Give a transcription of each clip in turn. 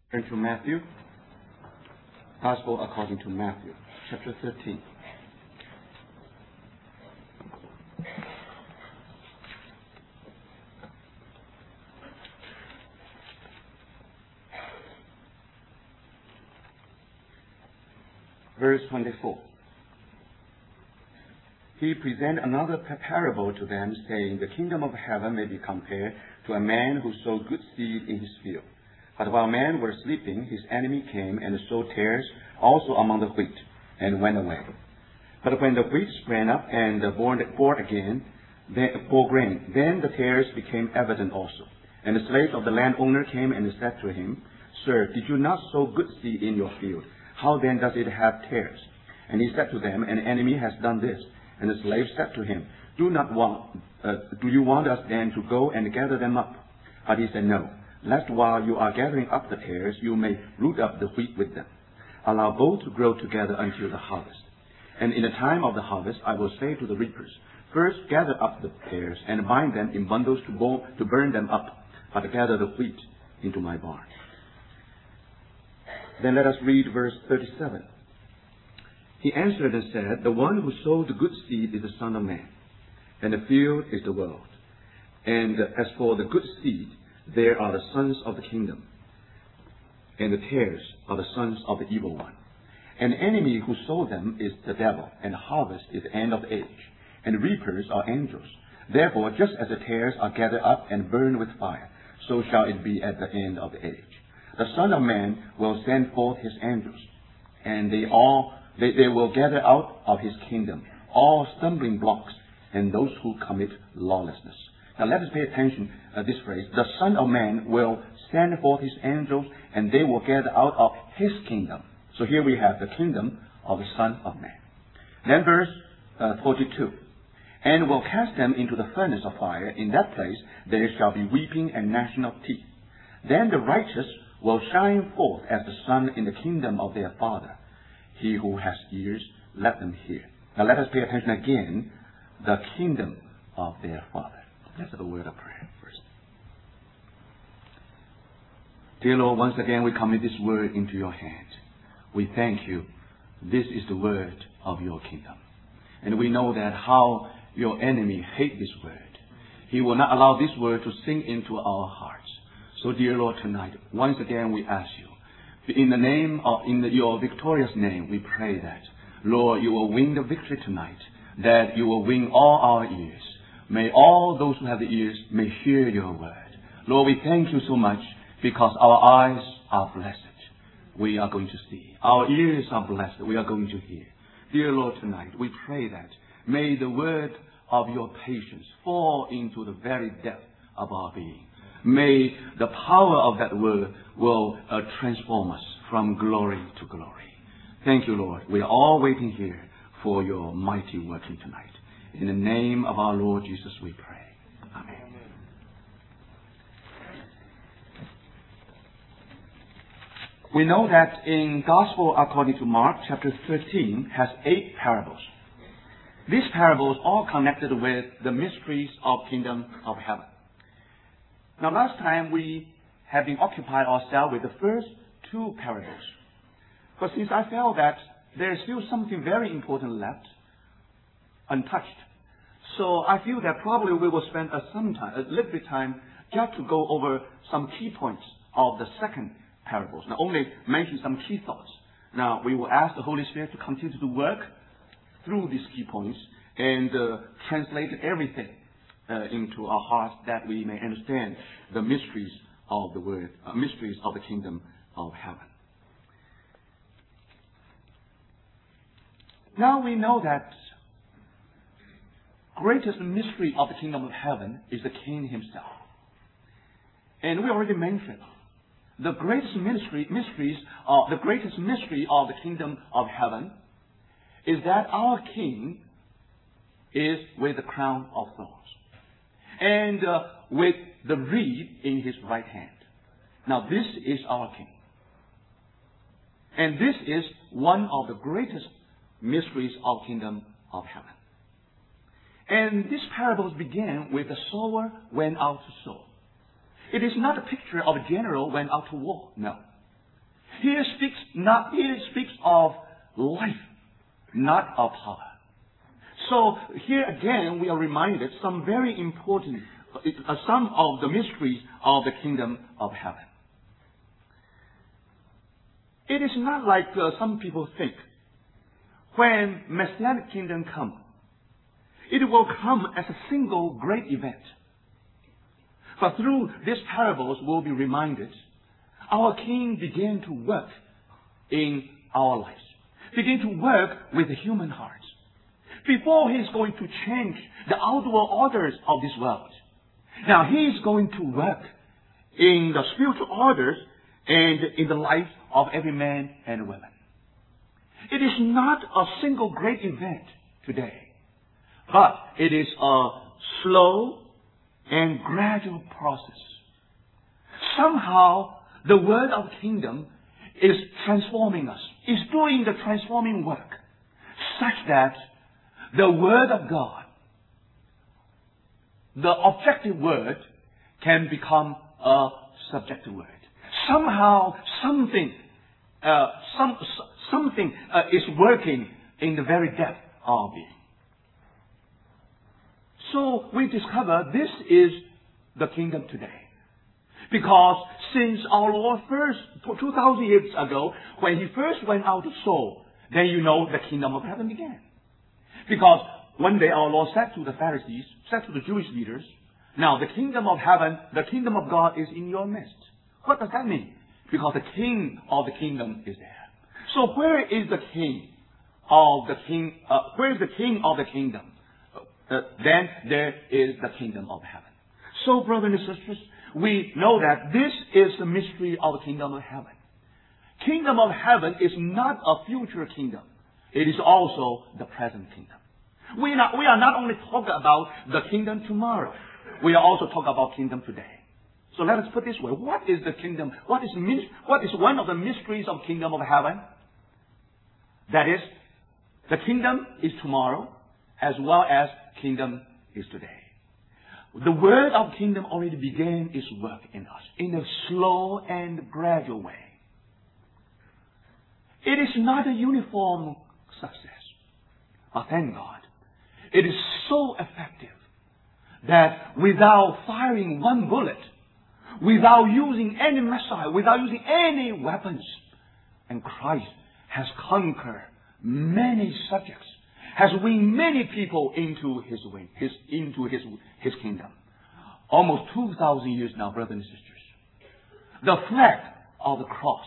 Turn to Matthew, Gospel according to Matthew, chapter 13. Verse 24. He presented another parable to them, saying, The kingdom of heaven may be compared to a man who sowed good seed in his field. But while men were sleeping, his enemy came and sowed tares also among the wheat, and went away. But when the wheat sprang up and bore grain, then the tares became evident also. And the slave of the landowner came and said to him, Sir, did you not sow good seed in your field? How then does it have tares? And he said to them, An enemy has done this. And the slave said to him, Do you want us then to go and gather them up? But he said, No, lest while you are gathering up the tares, you may root up the wheat with them. Allow both to grow together until the harvest. And in the time of the harvest, I will say to the reapers, First gather up the tares and bind them in bundles to burn them up, but gather the wheat into my barn. Then let us read verse 37. He answered and said, The one who sowed the good seed is the Son of Man, and the field is the world. And as for the good seed, there are the sons of the kingdom, and the tares are the sons of the evil one. An enemy who sowed them is the devil, and the harvest is the end of the age, and reapers are angels. Therefore, just as the tares are gathered up and burned with fire, so shall it be at the end of the age. The Son of Man will send forth his angels, and they will gather out of his kingdom all stumbling blocks and those who commit lawlessness. Now let us pay attention to this phrase. The Son of Man will send forth his angels, and they will gather out of his kingdom. So here we have the kingdom of the Son of Man. Then verse 42. And will cast them into the furnace of fire. In that place there shall be weeping and gnashing of teeth. Then the righteous will shine forth as the sun in the kingdom of their Father. He who has ears, let them hear. Now let us pay attention again. The kingdom of their Father. Let's have a word of prayer first. Dear Lord, once again we commit this word into your hand. We thank you. This is the word of your kingdom. And we know that how your enemy hates this word. He will not allow this word to sink into our hearts. So dear Lord, tonight, once again we ask you, in your victorious name, we pray that, Lord, you will win the victory tonight, that you will win all our ears. May all those who have the ears may hear your word. Lord, we thank you so much because our eyes are blessed. We are going to see. Our ears are blessed. We are going to hear. Dear Lord, tonight we pray that may the word of your patience fall into the very depth of our being. May the power of that word will transform us from glory to glory. Thank you, Lord. We are all waiting here for your mighty working tonight. In the name of our Lord Jesus we pray. Amen. We know that in Gospel according to Mark, chapter 13 has 8 parables. These parables all connected with the mysteries of kingdom of heaven. Now last time we have been occupied ourselves with the first 2 parables. But since I felt that there is still something very important left, untouched. So I feel that probably we will spend a little bit of time just to go over some key points of the second parables. Now only mention some key thoughts. Now we will ask the Holy Spirit to continue to work through these key points and translate everything into our hearts that we may understand the mysteries of the word, mysteries of the kingdom of heaven. Now we know that greatest mystery of the kingdom of heaven is the King himself. And we already mentioned the greatest mystery of the kingdom of heaven is that our King is with the crown of thorns and with the reed in his right hand. Now this is our King. And this is one of the greatest mysteries of kingdom of heaven. And these parables begin with the sower went out to sow. It is not a picture of a general went out to war. No. Here speaks of life, not of power. So here again we are reminded some very important, some of the mysteries of the kingdom of heaven. It is not like some people think. When Messianic kingdom comes, it will come as a single great event. But through these parables we'll be reminded, our King began to work in our lives, began to work with the human hearts. Before He's going to change the outward orders of this world, now He's going to work in the spiritual orders and in the life of every man and woman. It is not a single great event today, but it is a slow and gradual process. Somehow, the word of kingdom is transforming us, is doing the transforming work, such that the word of God, the objective word, can become a subjective word. Somehow, something is working in the very depth of our being. So we discover this is the kingdom today. Because since our Lord first, 2,000 years ago, when He first went out to sow, then you know the kingdom of heaven began. Because one day our Lord said to the Pharisees, said to the Jewish leaders, now the kingdom of heaven, the kingdom of God is in your midst. What does that mean? Because the king of the kingdom is there. So where is the king of the where is the king of the kingdom? Then there is the kingdom of heaven. So, brothers and sisters, we know that this is the mystery of the kingdom of heaven. Kingdom of heaven is not a future kingdom. It is also the present kingdom. We are not only talking about the kingdom tomorrow. We are also talking about kingdom today. So let us put it this way. What is the kingdom? What is one of the mysteries of kingdom of heaven? That is, the kingdom is tomorrow, as well as kingdom is today. The word of kingdom already began its work in us in a slow and gradual way. It is not a uniform success. But thank God, it is so effective that without firing one bullet, without using any missile, without using any weapons, and Christ has conquered many subjects, has won many people into His kingdom. Almost 2,000 years now, brothers and sisters. The flag of the cross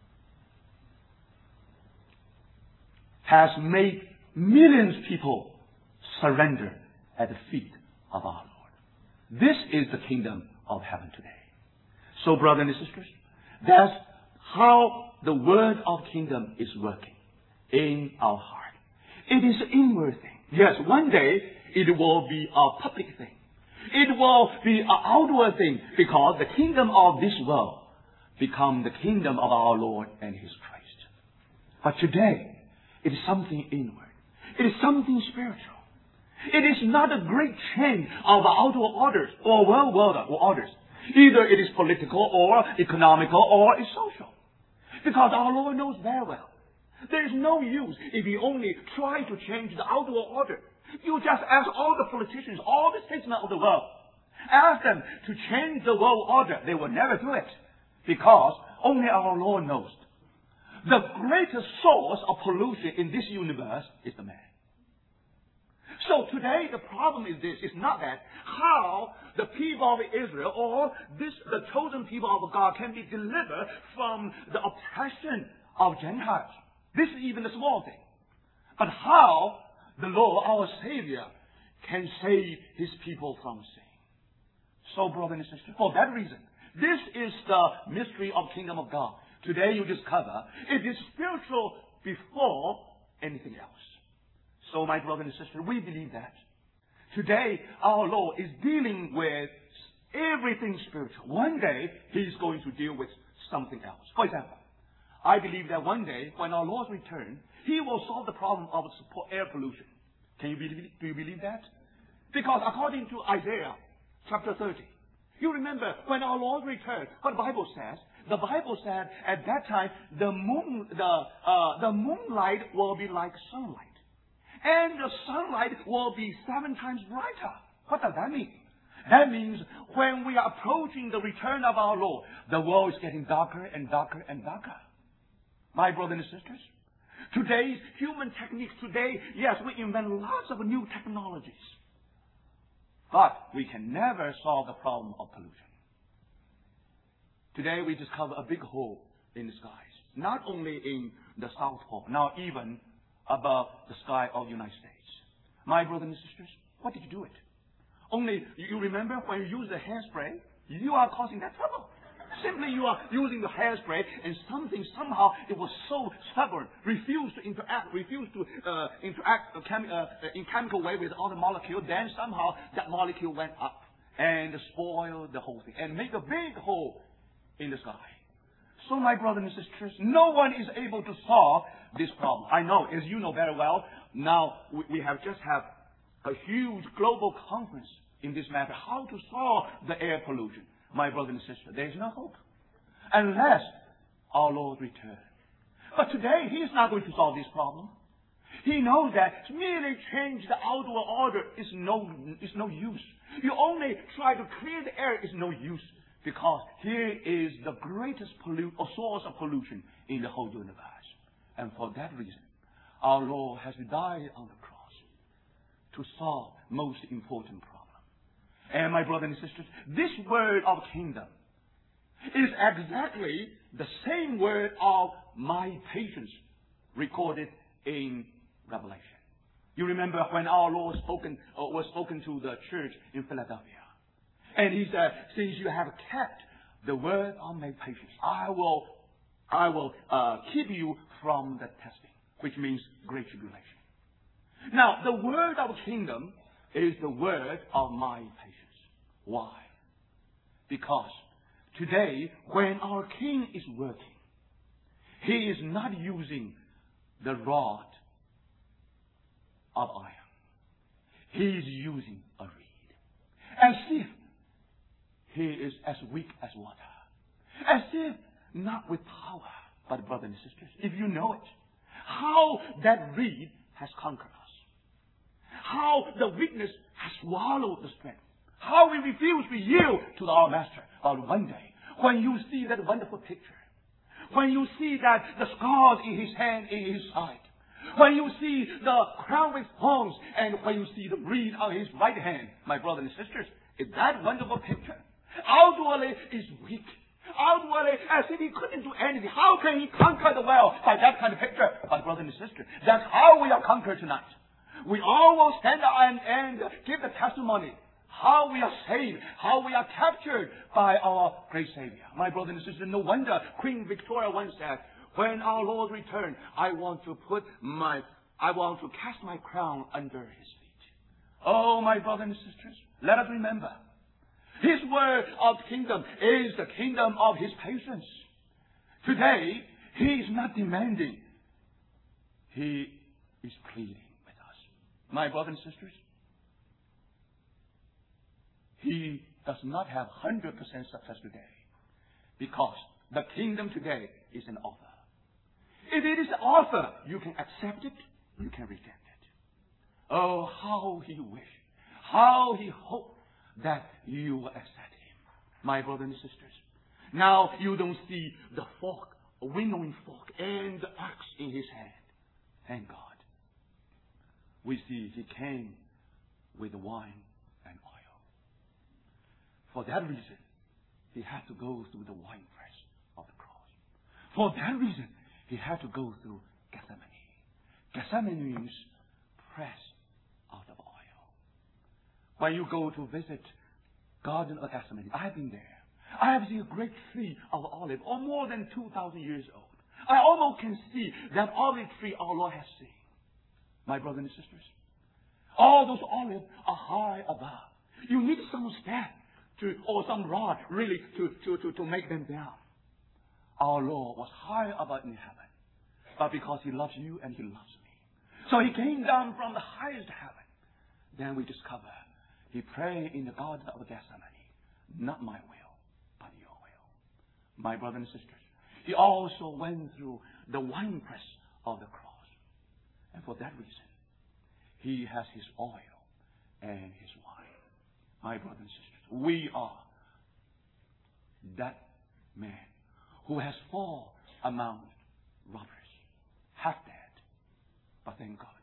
has made millions of people surrender at the feet of our Lord. This is the kingdom of heaven today. So, brothers and sisters, that's how the word of kingdom is working in our heart. It is an inward thing. Yes, one day it will be a public thing. It will be an outward thing, because the kingdom of this world become the kingdom of our Lord and His Christ. But today, it is something inward. It is something spiritual. It is not a great change of outward orders or world orders. Either it is political or economical or it's social. Because our Lord knows very well. There is no use if you only try to change the outward order. You just ask all the politicians, all the statesmen of the world, ask them to change the world order. They will never do it. Because only our Lord knows. The greatest source of pollution in this universe is the man. So today the problem is this, it's not that how the people of Israel or the chosen people of God can be delivered from the oppression of Gentiles. This is even a small thing. But how the Lord, our Savior, can save His people from sin. So, brothers and sisters, for that reason, this is the mystery of kingdom of God. Today you discover it is spiritual before anything else. So, my brothers and sisters, we believe that. Today, our Lord is dealing with everything spiritual. One day, He's going to deal with something else. For example, I believe that one day, when our Lord returns, He will solve the problem of air pollution. Do you believe that? Because according to Isaiah chapter 30, you remember when our Lord returned, what the Bible says, The Bible said at that time the moonlight will be like sunlight. And the sunlight will be 7 times brighter. What does that mean? That means when we are approaching the return of our Lord, the world is getting darker and darker and darker. My brothers and sisters, today's human techniques today, yes, we invent lots of new technologies. But we can never solve the problem of pollution. Today we discover a big hole in the skies. Not only in the South Pole, now even above the sky of the United States. My brothers and sisters, what did you do it? Only, you remember when you use the hairspray, you are causing that trouble. Simply you are using the hairspray and somehow it was so stubborn, refused to interact in chemical way with other molecules, then somehow that molecule went up and spoiled the whole thing and made a big hole in the sky. So my brothers and sisters, no one is able to solve this problem. I know, as you know very well, now we have just had a huge global conference in this matter, how to solve the air pollution. My brother and sister, there is no hope unless our Lord returns. But today, He is not going to solve this problem. He knows that merely change the outdoor order is no use. You only try to clear the air is no use, because here is the greatest source of pollution in the whole universe. And for that reason, our Lord has died on the cross to solve most important problem. And my brothers and sisters, this word of kingdom is exactly the same word of my patience recorded in Revelation. You remember when our Lord was spoken to the church in Philadelphia. And He said, since you have kept the word of my patience, I will keep you from the testing, which means great tribulation. Now, the word of kingdom is the word of my patience. Why? Because today, when our King is working, He is not using the rod of iron. He is using a reed. As if He is as weak as water. As if not with power. But brothers and sisters, if you know it, how that reed has conquered us. How the weakness has swallowed the strength. How we refuse to yield to our Master. But one day, when you see that wonderful picture, when you see that the scars in His hand, in His side, when you see the crown with thorns, and when you see the reed on His right hand, my brothers and sisters, is that wonderful picture? Outwardly is weak. Outwardly, as if He couldn't do anything. How can He conquer the world by that kind of picture? But brothers and sisters, that's how we are conquered tonight. We all will stand and give the testimony how we are saved, how we are captured by our great Savior. My brothers and sisters, no wonder Queen Victoria once said, when our Lord returns, I want to cast my crown under His feet. Oh, my brothers and sisters, let us remember, His word of kingdom is the kingdom of His patience. Today, He is not demanding. He is pleading with us. My brothers and sisters, He does not have 100% success today, because the kingdom today is an offer. If it is an offer, you can accept it, you can reject it. Oh, how He wished, how He hoped that you will accept Him. My brothers and sisters, now you don't see the fork, a winnowing fork, and the axe in His hand. Thank God. We see He came with wine and oil. For that reason, He had to go through the winepress of the cross. For that reason, He had to go through Gethsemane. Gethsemane means press out of oil. When you go to visit Garden of Gethsemane, I have been there. I have seen a great tree of olive, or more than 2,000 years old. I almost can see that olive tree our Lord has seen. My brothers and sisters, all those olives are high above. You need some staff or some rod really to make them down. Our Lord was high above in heaven, but because He loves you and He loves me, so He came down from the highest heaven. Then we discover He prayed in the Garden of Gethsemane, not my will, but your will. my brothers and sisters, He also went through the winepress of the cross. And for that reason, He has His oil and His wine. My brothers and sisters, we are that man who has fallen among robbers, half dead, but thank God.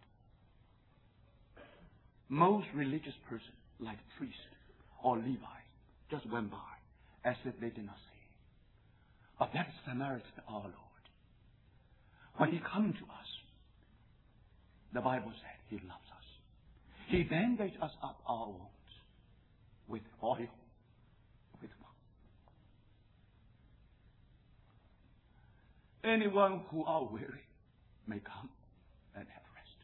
Most religious person, like priest or Levi, just went by as if they did not see. But that Samaritan, our Lord, when He come to us, the Bible said He loves us. He bandaged us up our wounds with oil, with wine. Anyone who are weary may come and have rest.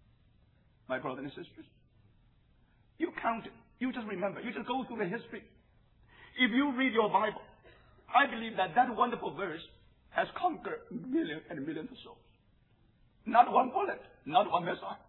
My brothers and sisters, you count it. You just remember. You just go through the history. If you read your Bible, I believe that wonderful verse has conquered millions and millions of souls. Not one bullet, not one missile.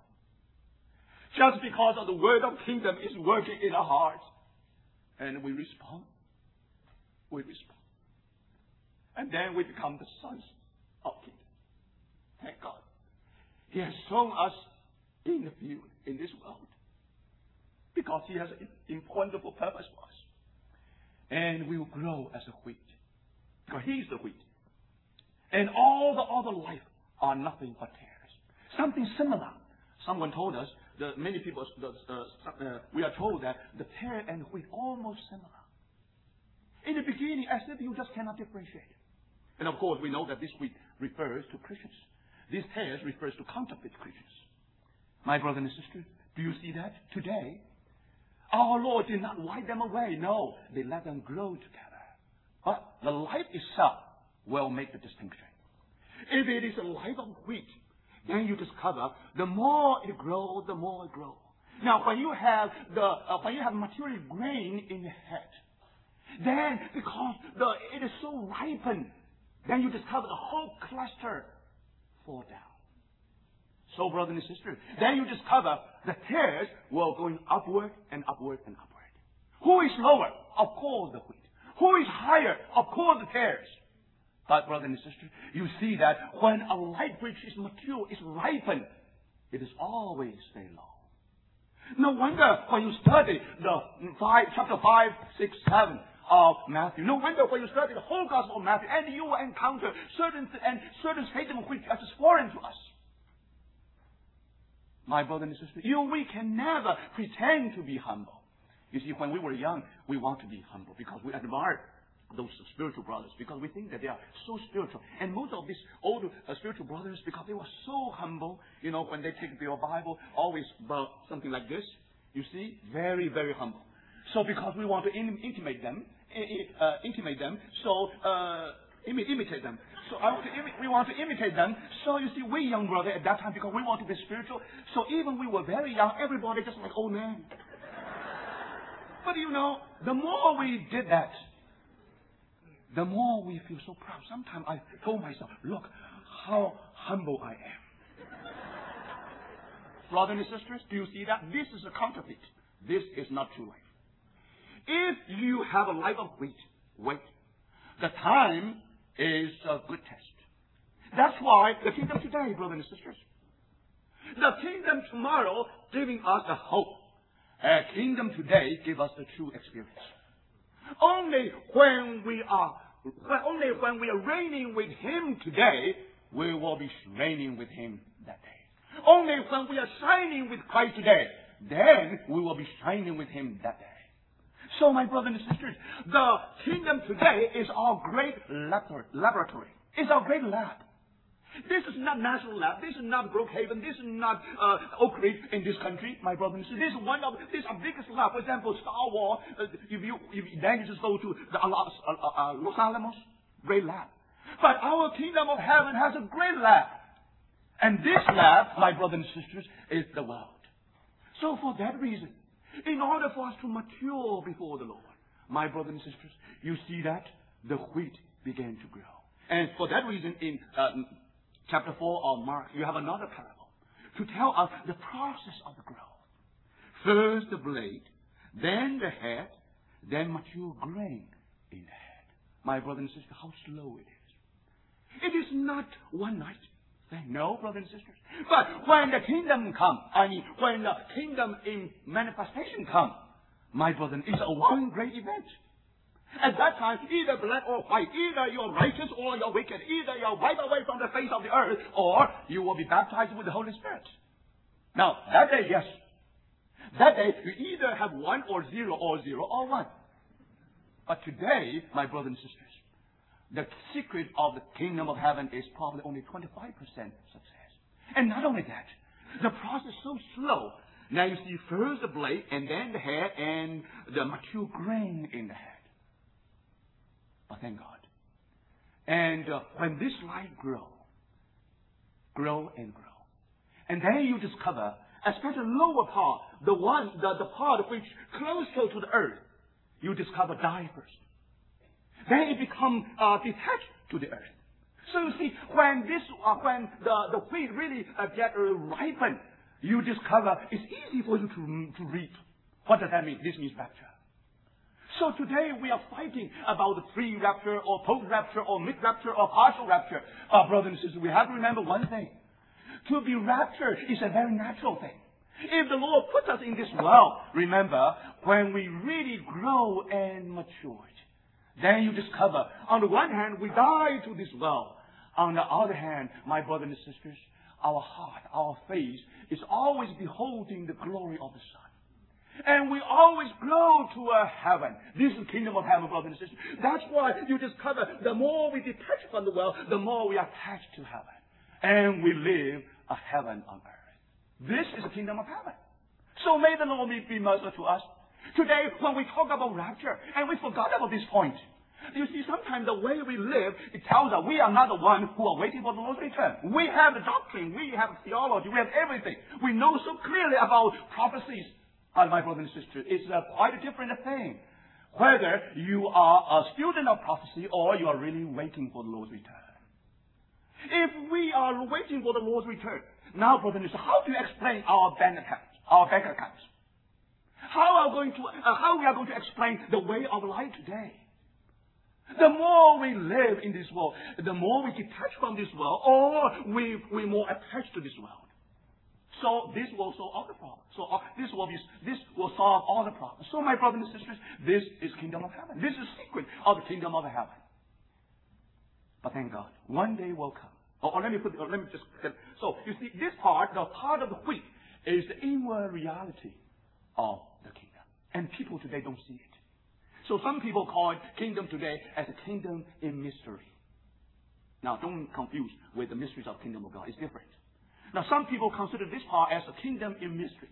Just because of the word of kingdom is working in our hearts. And we respond. We respond. And then we become the sons of kingdom. Thank God. He has shown us in the field, in this world. Because He has a wonderful purpose for us. And we will grow as a wheat. Because He is the wheat. And all the other life are nothing but tares. Something similar. Someone told us, many people, we are told that the tare and wheat almost similar. In the beginning, as if you just cannot differentiate. And of course, we know that this wheat refers to Christians. These tares refers to counterfeit Christians. My brother and sister, do you see that? Today, our Lord did not wipe them away. No, they let them grow together. But the life itself will make the distinction. If it is a life of wheat, then you discover the more it grows, the more it grows. Now, when you have material grain in the head, then because it is so ripened, then you discover the whole cluster fall down. So, brothers and sisters, then you discover the tares will going upward and upward and upward. Who is lower? Of course, the wheat. Who is higher? Of course, the tares. But, brothers and sisters, you see that when a light which is mature, is ripened, it is always stay low. No wonder when you study chapter 5, 6, 7 of Matthew, no wonder when you study the whole Gospel of Matthew, and you will encounter certain statements which are just foreign to us. My brother and sister, we can never pretend to be humble. You see, when we were young, we want to be humble because we admire those spiritual brothers because we think that they are so spiritual. And most of these older spiritual brothers, because they were so humble, when they take their Bible, always about something like this. You see, very, very humble. So because we want to imitate them, imitate them. So we want to imitate them. So you see, we young brother at that time, because we want to be spiritual. So even we were very young, everybody just like old man. But the more we did that, the more we feel so proud. Sometimes I told myself, look how humble I am. Brothers and sisters, do you see that? This is a counterfeit. This is not true life. If you have a life of wheat, wait. The time is a good test. That's why the kingdom today, brothers and sisters. The kingdom tomorrow giving us a hope. A kingdom today give us the true experience. Only when we are reigning with Him today, we will be reigning with Him that day. Only when we are shining with Christ today, then we will be shining with Him that day. So, my brothers and sisters, the kingdom today is our great laboratory. It's our great lab. This is not National Lab. This is not Brookhaven. This is not Oak Ridge in this country, my brothers and sisters. This is our biggest lab. For example, Star Wars. If then you just go to the Los Alamos, great lab. But our kingdom of heaven has a great lab, and this lab, my brothers and sisters, is the world. So for that reason, in order for us to mature before the Lord, my brothers and sisters, you see that the wheat began to grow, and for that reason, in Chapter 4 of Mark, you have another parable to tell us the process of the growth. First the blade, then the head, then mature grain in the head. my brother and sister, how slow it is. It is not one night thing. No, brothers and sisters. But when the kingdom comes, when the kingdom in manifestation comes, my brother, it's a one great event. At that time, either black or white, either you're righteous or you're wicked, either you're wiped away from the face of the earth, or you will be baptized with the Holy Spirit. Now, that day, yes. That day, you either have 1 or 0 or 0 or 1. But today, my brothers and sisters, the secret of the kingdom of heaven is probably only 25% success. And not only that, the process is so slow. Now you see first the blade, and then the head, and the mature grain in the head. But thank God. And when this light grow and grow, and then you discover, especially the lower part, the part which closer to the earth, you discover die first. Then it becomes detached to the earth. So you see, when the wheat really get ripened, you discover it's easy for you to reap. What does that mean? This means rapture. So today we are fighting about the pre-rapture or post-rapture or mid-rapture or partial rapture. Brothers and sisters, we have to remember one thing. To be raptured is a very natural thing. If the Lord puts us in this world, remember, when we really grow and mature, then you discover, on the one hand, we die to this world. On the other hand, my brothers and sisters, our heart, our face is always beholding the glory of the Son. And we always grow to a heaven. This is the kingdom of heaven, brothers and sisters. That's why you discover the more we detach from the world, the more we are attached to heaven. And we live a heaven on earth. This is the kingdom of heaven. So may the Lord be merciful to us. Today, when we talk about rapture, and we forgot about this point. You see, sometimes the way we live, it tells us we are not the one who are waiting for the Lord's return. We have the doctrine, we have theology, we have everything. We know so clearly about prophecies. My brothers and sisters, it's quite a different thing. Whether you are a student of prophecy or you are really waiting for the Lord's return. If we are waiting for the Lord's return, now, brothers and sisters, how do you explain our bank accounts? How we are going to explain the way of life today? The more we live in this world, the more we detach from this world, or we more attached to this world. So this will solve all the problems. So this will solve all the problems. So my brothers and sisters, this is kingdom of heaven. This is the secret of the kingdom of heaven. But thank God, one day will come. Let me just. So you see, this part, the part of the wheat, is the inward reality of the kingdom, and people today don't see it. So some people call it kingdom today as a kingdom in mystery. Now, don't confuse with the mysteries of the kingdom of God. It's different. Now, some people consider this part as a kingdom in mystery.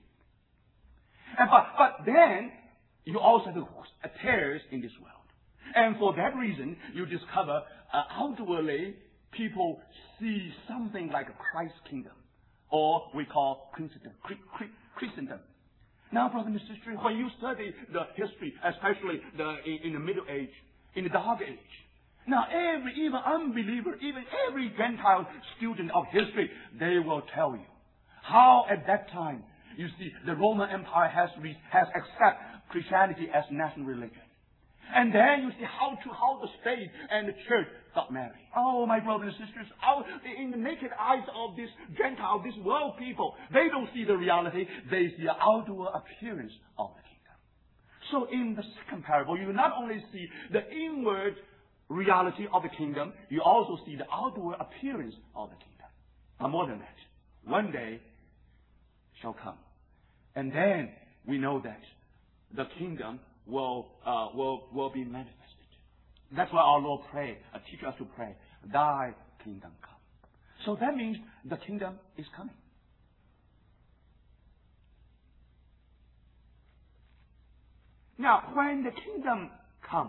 But then, you also have tares in this world. And for that reason, you discover outwardly, people see something like a Christ kingdom. Or we call Christendom. Now, brothers and sisters, when you study the history, especially in the Middle Age, in the Dark Age, now even unbeliever, even every Gentile student of history, they will tell you how at that time, you see, the Roman Empire has accepted Christianity as national religion. And then you see how the state and the church got married. Oh, my brothers and sisters, in the naked eyes of this Gentile, this world people, they don't see the reality. They see the outward appearance of the kingdom. So in the second parable, you not only see the inward reality of the kingdom, you also see the outward appearance of the kingdom. But more than that, one day shall come. And then we know that the kingdom will be manifested. That's why our Lord teach us to pray, thy kingdom come. So that means the kingdom is coming. Now, when the kingdom comes,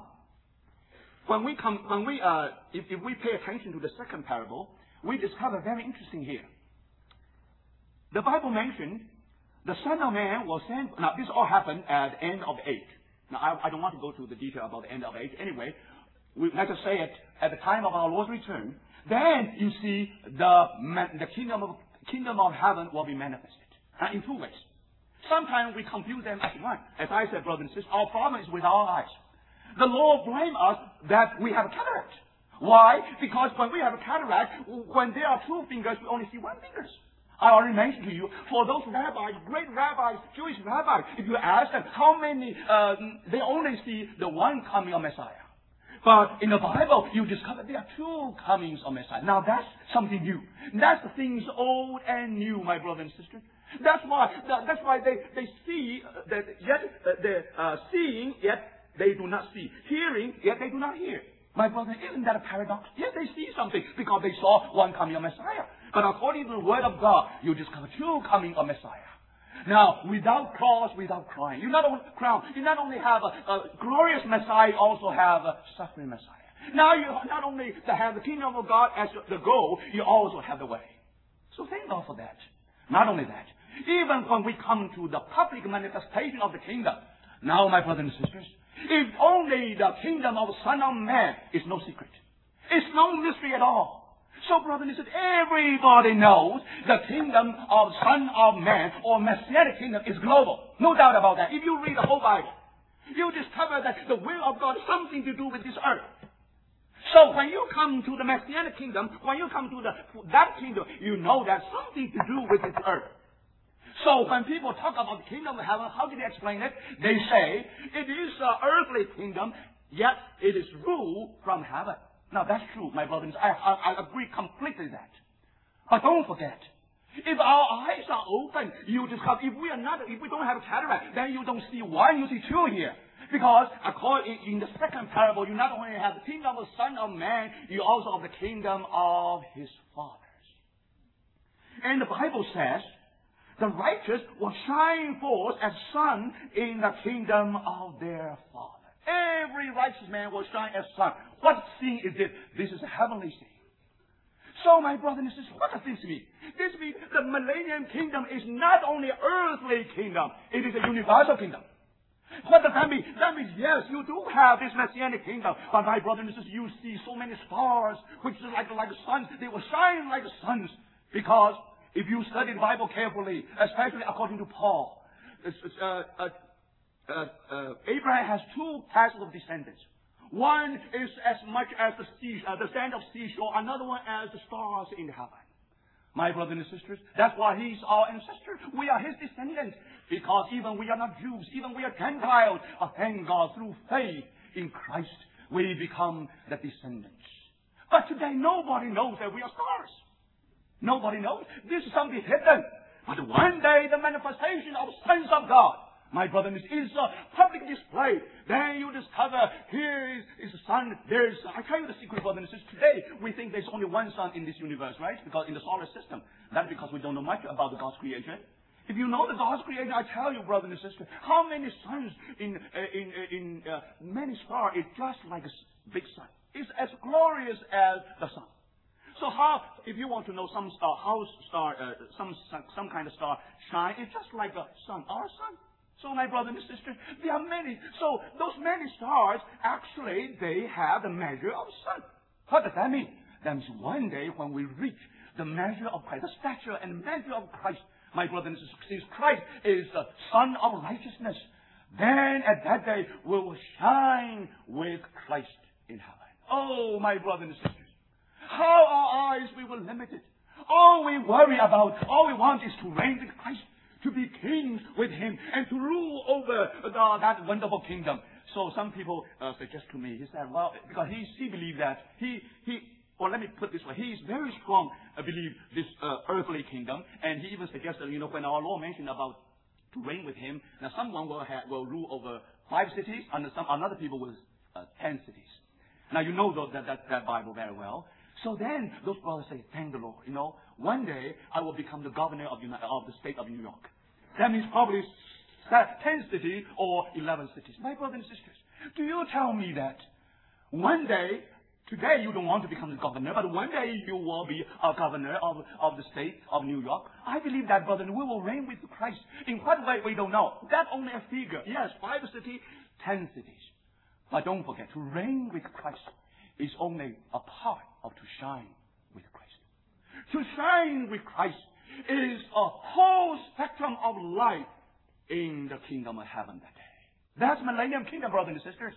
if we pay attention to the second parable, we discover very interesting here. The Bible mentioned the Son of Man will send. Now, this all happened at the end of the age. Now, I don't want to go to the detail about the end of the age. Anyway, let us say it at the time of our Lord's return. Then you see the kingdom of heaven will be manifested in two ways. Sometimes we confuse them as one. As I said, brothers and sisters, our problem is with our eyes. The Lord blames us that we have a cataract. Why? Because when we have a cataract, when there are two fingers, we only see one finger. I already mentioned to you, for those rabbis, great rabbis, Jewish rabbis, if you ask them how many, they only see the one coming of Messiah. But in the Bible, you discover there are two comings of Messiah. Now that's something new. That's the things old and new, my brothers and sisters. That's why they see that yet they're seeing, yet they do not see. Hearing, yet they do not hear. My brother, isn't that a paradox? Yes, they see something because they saw one coming of Messiah. But according to the Word of God, you discover two coming of Messiah. Now, without cross, without crying, you not only have a glorious Messiah, you also have a suffering Messiah. Now you not only have the kingdom of God as the goal, you also have the way. So thank God for that. Not only that, even when we come to the public manifestation of the kingdom, now, my brothers and sisters, if only the kingdom of the Son of Man is no secret. It's no mystery at all. So, brothers and sisters, everybody knows the kingdom of Son of Man or Messianic kingdom is global. No doubt about that. If you read the whole Bible, you discover that the will of God has something to do with this earth. So when you come to the Messianic kingdom, when you come to that kingdom, you know that's something to do with this earth. So when people talk about the kingdom of heaven, how do they explain it? They say it is an earthly kingdom, yet it is ruled from heaven. Now that's true, my brothers. I agree completely with that. But don't forget, if our eyes are open, you discover if we don't have a cataract, then you don't see one, you see two here. Because in the second parable, you not only have the kingdom of the Son of Man, you also have the kingdom of his fathers. And the Bible says, the righteous will shine forth as sun in the kingdom of their Father. Every righteous man will shine as sun. What scene is this? This is a heavenly scene. So, my brothers and sisters, what does this mean? This means the millennium kingdom is not only an earthly kingdom, it is a universal kingdom. What does that mean? That means, yes, you do have this messianic kingdom, but my brothers and sisters, you see so many stars, which is like suns. They will shine like suns, because if you study the Bible carefully, especially according to Paul, Abraham has two classes of descendants. One is as much as the sand of seashore, another one as the stars in heaven. My brothers and sisters, that's why he's our ancestor. We are his descendants. Because even we are not Jews, even we are Gentiles, but thank God through faith in Christ, we become the descendants. But today nobody knows that we are stars. Nobody knows. This is something hidden. But one day the manifestation of sons of God, my brother, is a public display. Then you discover here is the sun. I tell you the secret, brother and sister. Today we think there's only one sun in this universe, right? Because in the solar system. That's because we don't know much about the God's creation. If you know the God's creation, I tell you, brother and sister, how many suns in many stars is just like a big sun. It's as glorious as the sun. So how, if you want to know some kind of star shine, it's just like a sun, our sun. So my brother and sister, there are many. So those many stars, actually, they have the measure of sun. What does that mean? That means one day when we reach the measure of Christ, the stature and measure of Christ, my brother and sister, since Christ is the Son of righteousness, then at that day we will shine with Christ in heaven. Oh, my brothers and sisters, how our eyes we were limited. All we worry about, all we want is to reign with Christ, to be kings with Him, and to rule over that wonderful kingdom. So some people suggest to me, he said, well, because he believes that or let me put it this way, he is very strong, I believe, this earthly kingdom, and he even suggested, when our Lord mentioned about to reign with him, now someone will rule over 5 cities, and another people with 10 cities. Now you know that Bible very well. So then those brothers say, thank the Lord. One day I will become the governor of the state of New York. That means probably 10 cities or 11 cities. My brothers and sisters, do you tell me that one day, today you don't want to become the governor, but one day you will be a governor of the state of New York? I believe that, brother, and we will reign with Christ. In what way, we don't know. That's only a figure. Yes, 5 cities, 10 cities. But don't forget, to reign with Christ is only a part of to shine with Christ. To shine with Christ is a whole spectrum of life in the kingdom of heaven that day. That's millennium kingdom, brothers and sisters.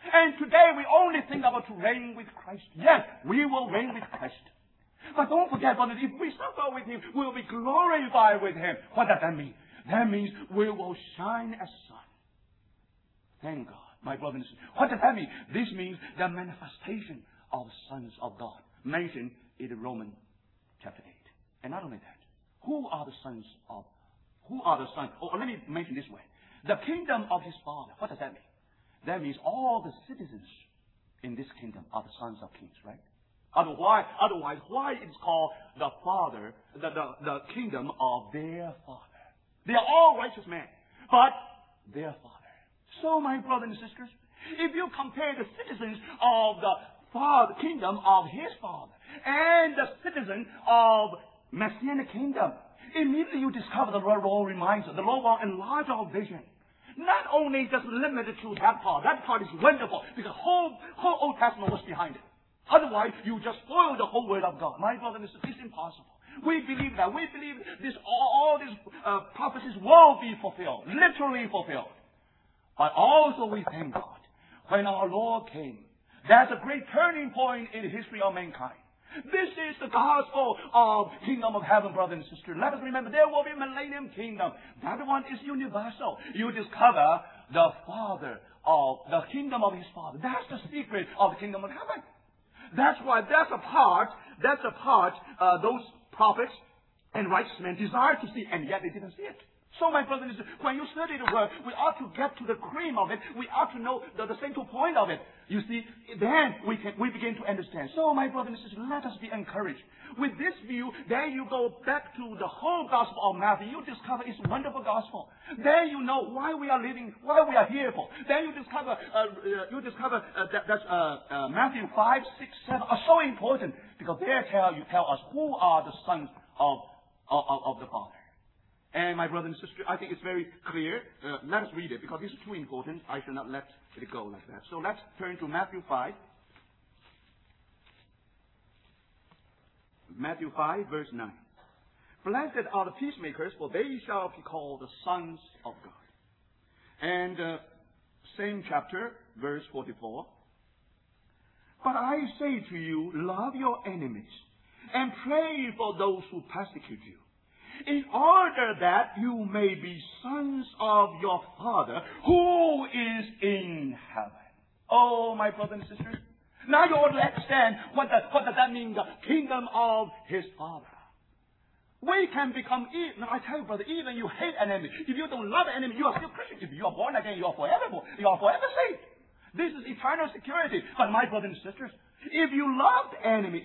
And today we only think about to reign with Christ. Yes, we will reign with Christ. But don't forget, brothers, if we suffer with Him, we will be glorified with Him. What does that mean? That means we will shine as sun. Thank God, my brothers and sisters. What does that mean? This means the manifestation of sons of God, mentioned in Romans chapter 8. And not only that, who are the sons? Or let me mention this way. The kingdom of His Father. What does that mean? That means all the citizens in this kingdom are the sons of kings, right? Otherwise, why it's called the Father, the kingdom of their Father? They are all righteous men, but their Father. So, my brothers and sisters, if you compare the citizens of the kingdom of His Father and the citizen of Messianic kingdom, immediately you discover the Lord reminds us, the Lord will enlarge our vision. Not only just limited to that part is wonderful, because whole Old Testament was behind it. Otherwise, you just spoil the whole Word of God. My brothers and sisters, it's impossible. We believe that. We believe all these prophecies will be fulfilled, literally fulfilled. But also we thank God, when our Lord came, that's a great turning point in the history of mankind. This is the gospel of kingdom of heaven, brothers and sisters. Let us remember, there will be a millennium kingdom. That one is universal. You discover the Father of the kingdom of His Father. That's the secret of the kingdom of heaven. That's why that's a part those prophets and righteous men desire to see, and yet they didn't see it. So, my brothers and sisters, when you study the Word, we ought to get to the cream of it. We ought to know the central point of it. You see, then we begin to understand. So, my brothers and sisters, let us be encouraged. With this view, then you go back to the whole gospel of Matthew. You discover it's a wonderful gospel. Then you know why we are living, why we are here for. Then you discover that Matthew 5, 6, 7 are so important, because they tell us who are the sons of the Father. And my brother and sister, I think it's very clear. Let us read it, because this is too important. I shall not let it go like that. So let's turn to Matthew 5. Matthew 5, verse 9. Blessed are the peacemakers, for they shall be called the sons of God. And same chapter, verse 44. But I say to you, love your enemies, and pray for those who persecute you, in order that you may be sons of your Father who is in heaven. Oh, my brothers and sisters, now you ought to understand what does that mean, the kingdom of His Father. We can become, I tell you, brother, even you hate an enemy. If you don't love an enemy, you are still Christian. If you are born again, you are forever saved. This is eternal security. But my brothers and sisters, if you love the enemy,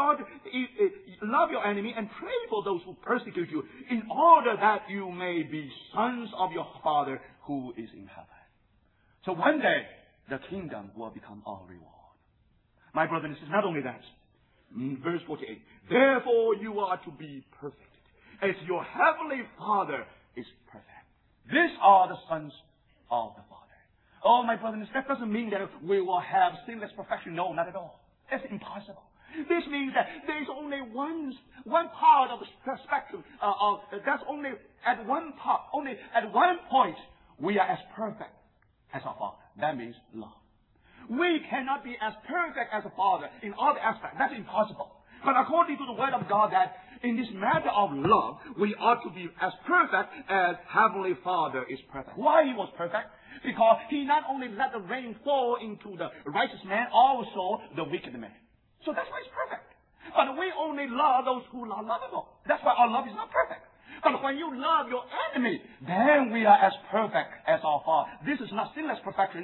love your enemy and pray for those who persecute you, in order that you may be sons of your Father who is in heaven. So one day, the kingdom will become our reward. My brothers and sisters, not only that, verse 48, therefore you are to be perfect, as your heavenly Father is perfect. These are the sons of the Father. Oh, my brothers and sisters, that doesn't mean that we will have sinless perfection. No, not at all. That's impossible. This means that there is only one part of the spectrum. That's only at one part, only at one point, we are as perfect as our Father. That means love. We cannot be as perfect as a Father in all the aspects. That's impossible. But according to the Word of God, that in this matter of love, we ought to be as perfect as Heavenly Father is perfect. Why He was perfect? Because He not only let the rain fall into the righteous man, also the wicked man. So that's why He's perfect. But we only love those who are lovable. That's why our love is not perfect. But when you love your enemy, then we are as perfect as our Father. This is not sinless perfection.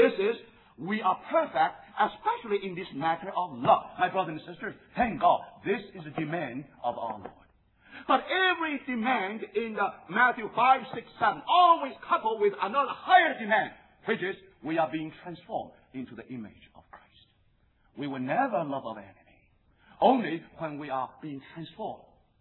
We are perfect, especially in this matter of love. My brothers and sisters, thank God, this is a demand of our Lord. But every demand in the Matthew 5, 6, 7 always coupled with another higher demand, which is we are being transformed into the image of Christ. We will never love our enemy, only when we are being transformed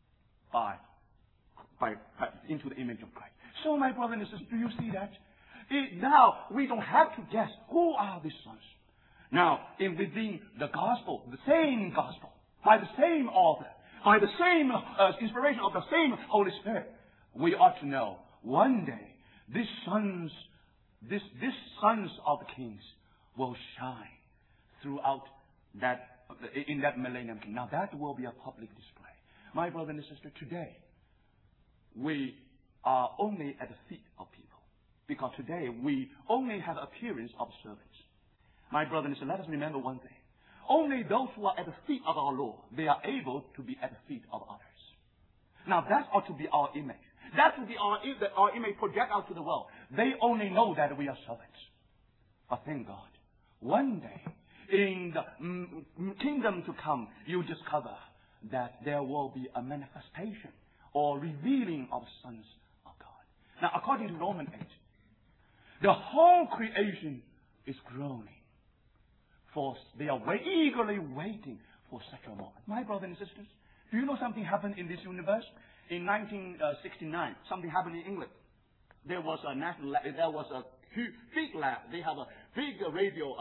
into the image of Christ. So, my brothers and sisters, do you see that? Now, we don't have to guess who are these sons. Now, within the gospel, the same gospel, by the same author, by the same inspiration of the same Holy Spirit, we ought to know one day these sons of the kings will shine throughout in that millennium kingdom. Now that will be a public display. My brother and sister, today we are only at the feet of people, because today we only have appearance of servants. My brother and sister, let us remember one thing. Only those who are at the feet of our Lord, they are able to be at the feet of others. Now that ought to be our image. That would be our image project out to the world. They only know that we are servants. But thank God, one day, in the kingdom to come, you discover that there will be a manifestation or revealing of sons of God. Now, according to Romans 8, the whole creation is groaning. For they are eagerly waiting for such a moment. My brothers and sisters, do you know something happened in this universe? In 1969, something happened in England. There was a big lab. They have a big radio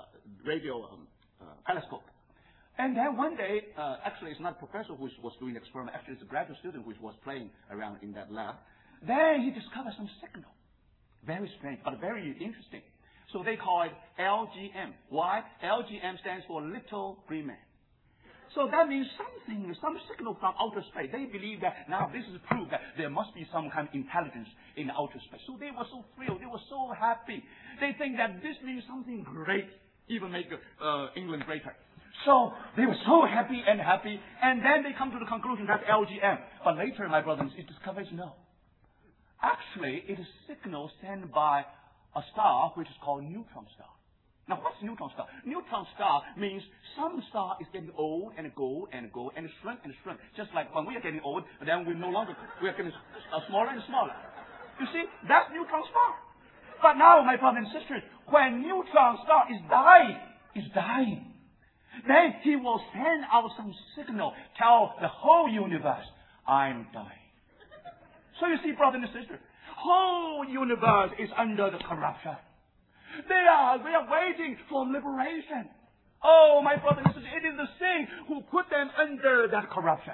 telescope. And then one day, actually it's not a professor who was doing the experiment. Actually it's a graduate student who was playing around in that lab. Then he discovered some signal. Very strange, but very interesting. So they call it LGM. Why? LGM stands for Little Green Man. So that means some signal from outer space. They believe that now this is proof that there must be some kind of intelligence in outer space. So they were so thrilled. They were so happy. They think that this means something great, even make England greater. So they were so happy. And then they come to the conclusion that LGM. But later, my brothers, it discovers no. Actually, it is signal sent by a star which is called neutron star. Now, what's neutron star? Neutron star means some star is getting old and old and old and shrink and shrink. Just like when we are getting old, then we are getting smaller and smaller. You see, that's neutron star. But now, my brothers and sisters, when neutron star is dying, then he will send out some signal, tell the whole universe, I'm dying. So you see, brothers and sisters, whole universe is under the corruption. We are waiting for liberation. Oh, my brothers and sisters, it is the sin who put them under that corruption.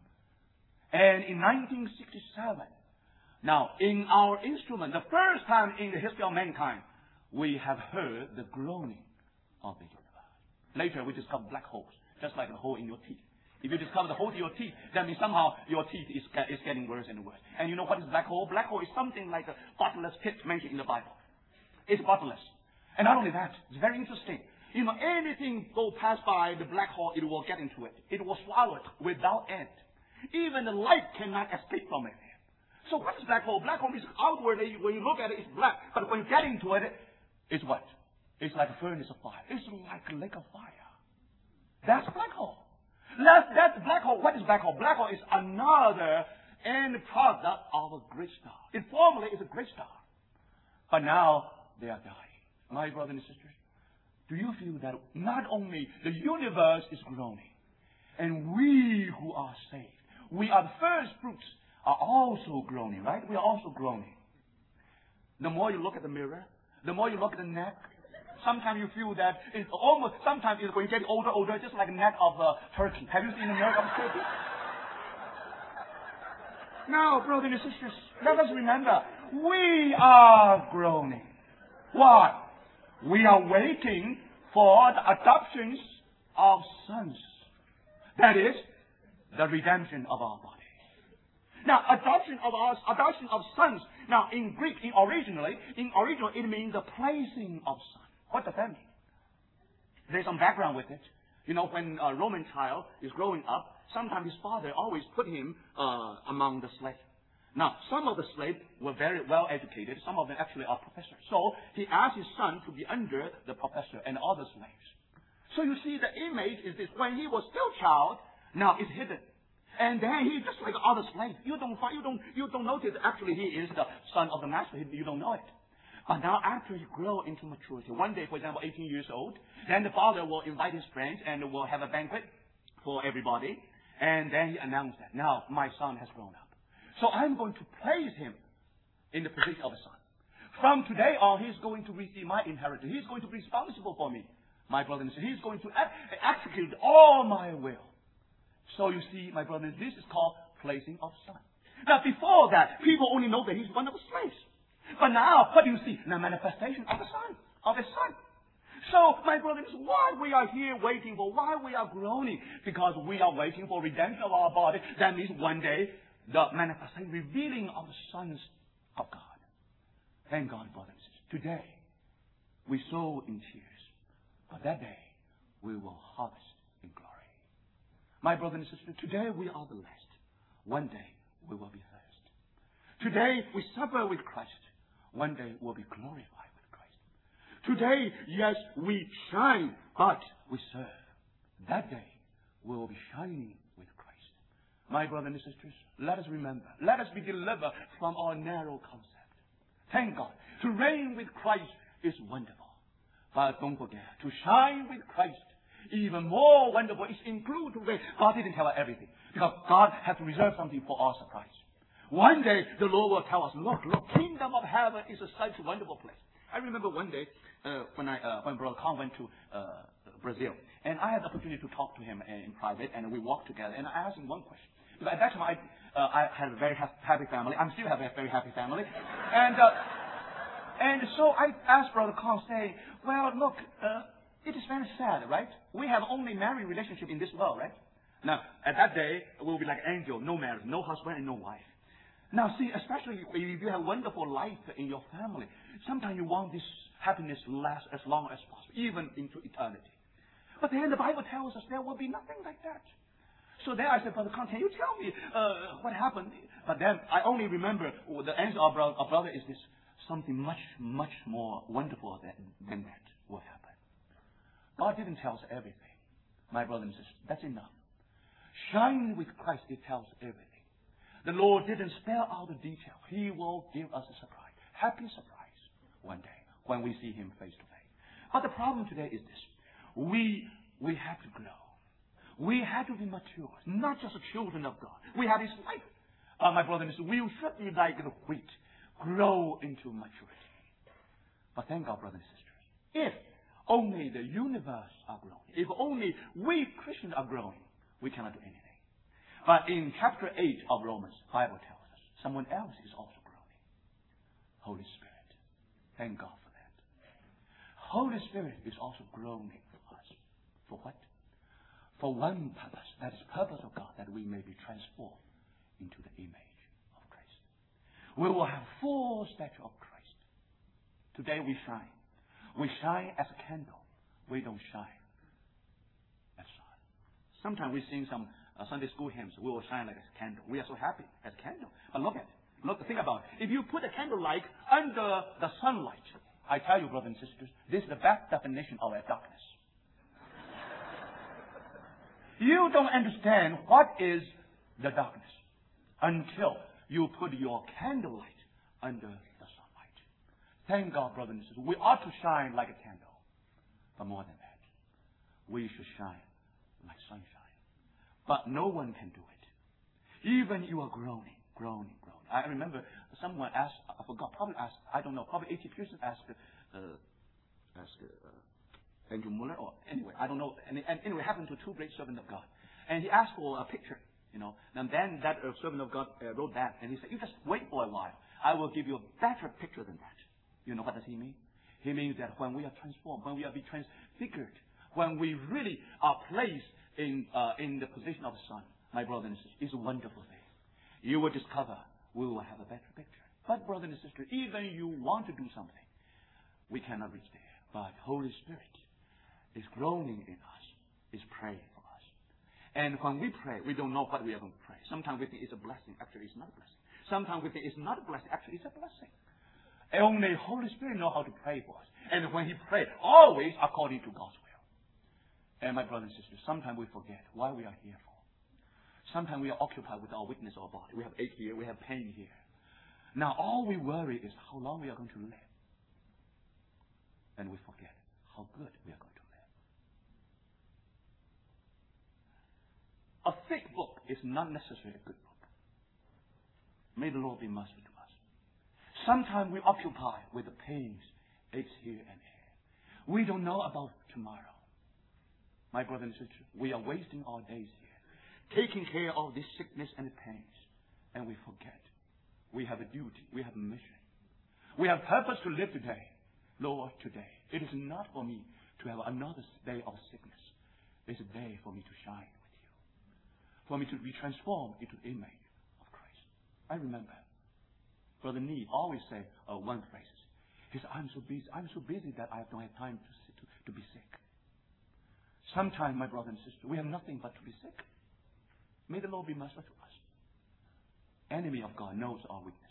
And in 1967, now in our instrument, the first time in the history of mankind, we have heard the groaning of the universe. Later, we discovered black holes, just like the hole in your teeth. If you discover the hole in your teeth, that means somehow your teeth is getting worse and worse. And you know what is black hole? Black hole is something like a bottomless pit mentioned in the Bible. It's bottomless. And not only that, it's very interesting. You know, anything go past by the black hole, it will get into it. It will swallow it without end. Even the light cannot escape from it. So what is black hole? Black hole is outwardly, when you look at it, it's black. But when you get into it, it's what? It's like a furnace of fire. It's like a lake of fire. That's black hole. That's black hole. What is black hole? Black hole is another end product of a great star. It formerly is a great star. But now they are dying. My brothers and sisters, do you feel that not only the universe is groaning, and we who are saved, we are the first fruits, are also groaning, right? We are also groaning. The more you look at the mirror, the more you look at the neck, sometimes you feel that sometimes it's going to get older, just like the neck of a turkey. Have you seen the neck of a turkey? Now, brothers and sisters, let us remember, we are groaning. Why? We are waiting for the adoptions of sons. That is, the redemption of our body. Now, adoption of sons. Now, in Greek, original, it means the placing of son. What does that mean? There's some background with it. You know, when a Roman child is growing up, sometimes his father always put him among the slaves. Now, some of the slaves were very well educated. Some of them actually are professors. So he asked his son to be under the professor and other slaves. So you see, the image is this: when he was still a child, now it's hidden, and then he's just like other slaves. You don't notice actually he is the son of the master. You don't know it. But now, after he grows into maturity, one day, for example, 18 years old, then the father will invite his friends and will have a banquet for everybody, and then he announced that now my son has grown up. So I'm going to place him in the position of a son. From today on, he's going to receive my inheritance. He's going to be responsible for me, my brother and sister. He's going to execute all my will. So you see, my brother, this is called placing of son. Now, before that, people only know that he's one of the slaves. But now, what do you see? The manifestation of the son, of his son. So, my brothers, why we are here waiting for, why we are groaning? Because we are waiting for redemption of our body. That means one day, the manifestation, revealing of the sons of God. Thank God, brothers. Today, we sow in tears. But that day, we will harvest in glory. My brothers and sisters, today we are blessed. One day, we will be first. Today, we suffer with Christ. One day, we'll be glorified with Christ. Today, yes, we shine, but we serve. That day, we will be shining with Christ. My brothers and sisters, let us remember, let us be delivered from our narrow concept. Thank God. To reign with Christ is wonderful. But don't forget, to shine with Christ, even more wonderful, is included to reign. God didn't tell us everything, because God had to reserve something for our surprise. One day, the Lord will tell us, look, kingdom of heaven is such a wonderful place. I remember one day, when Brother Kong went to Brazil, and I had the opportunity to talk to him in private, and we walked together, and I asked him one question. Because at that time, I had a very happy family. I still have a very happy family. And so I asked Brother Kong, saying, well, look, it is very sad, right? We have only married relationship in this world, right? Now, at that day, we'll be like angel, no marriage, no husband, and no wife. Now, see, especially if you have wonderful life in your family, sometimes you want this happiness to last as long as possible, even into eternity. But then the Bible tells us there will be nothing like that. So then I said, Brother Kong, can you tell me what happened? But then I only remember the answer of our brother is this: something much, much more wonderful than that will happen. God didn't tell us everything. My brothers and sisters, that's enough. Shining with Christ, it tells everything. The Lord didn't spell out the detail. He will give us a surprise. Happy surprise one day when we see Him face to face. But the problem today is this. We have to grow. We have to be mature, not just children of God. We have His life. My brothers and sisters, we should be like the wheat, grow into maturity. But thank God, brothers and sisters, if only the universe are growing, if only we Christians are growing, we cannot do anything. But in chapter 8 of Romans, the Bible tells us someone else is also growing. Holy Spirit. Thank God for that. Holy Spirit is also growing for us. For what? For one purpose. That is the purpose of God, that we may be transformed into the image of Christ. We will have full stature of Christ. Today we shine. We shine as a candle. We don't shine as sun. Sometimes we sing some Sunday school hymns. We will shine like a candle. We are so happy as a candle. But look at it. Look, think about it. If you put a candlelight under the sunlight, I tell you, brothers and sisters, this is the best definition of a darkness. You don't understand what is the darkness until you put your candlelight under the sunlight. Thank God, brothers and sisters. We ought to shine like a candle. But more than that, we should shine like sunshine. But no one can do it. Even you are groaning. I remember someone asked, I forgot, probably asked, I don't know, probably A.T. Pearson asked Andrew Muller, or anyway, I don't know. And anyway, happened to two great servants of God. And he asked for a picture, And then that servant of God wrote back, and he said, you just wait for a while. I will give you a better picture than that. You know what does he mean? He means that when we are transformed, when we are being transfigured, when we really are placed in the position of the Son, my brother and sister, it's a wonderful thing. You will discover we will have a better picture. But brother and sister, even you want to do something, we cannot reach there. But Holy Spirit is groaning in us, is praying for us. And when we pray, we don't know what we are going to pray. Sometimes we think it's a blessing. Actually, it's not a blessing. Sometimes we think it's not a blessing. Actually, it's a blessing. Only Holy Spirit knows how to pray for us. And when He prays, always according to God's will. And my brothers and sisters, sometimes we forget why we are here for. Sometimes we are occupied with our weakness of our body. We have ache here. We have pain here. Now, all we worry is how long we are going to live. And we forget how good we are going to live. A thick book is not necessarily a good book. May the Lord be merciful to us. Sometimes we occupy with the pains, aches here and there. We don't know about tomorrow. My brothers and sisters, we are wasting our days here, taking care of this sickness and the pains, and we forget. We have a duty. We have a mission. We have purpose to live today. Lord, today, it is not for me to have another day of sickness is a day for me to shine with you, for me to be transformed into the image of Christ. I remember Brother Nee always say one phrase. He said, I'm so busy that I don't have time to be sick. Sometimes, my brother and sister, we have nothing but to be sick. May the Lord be merciful to us. Enemy of God knows our weakness.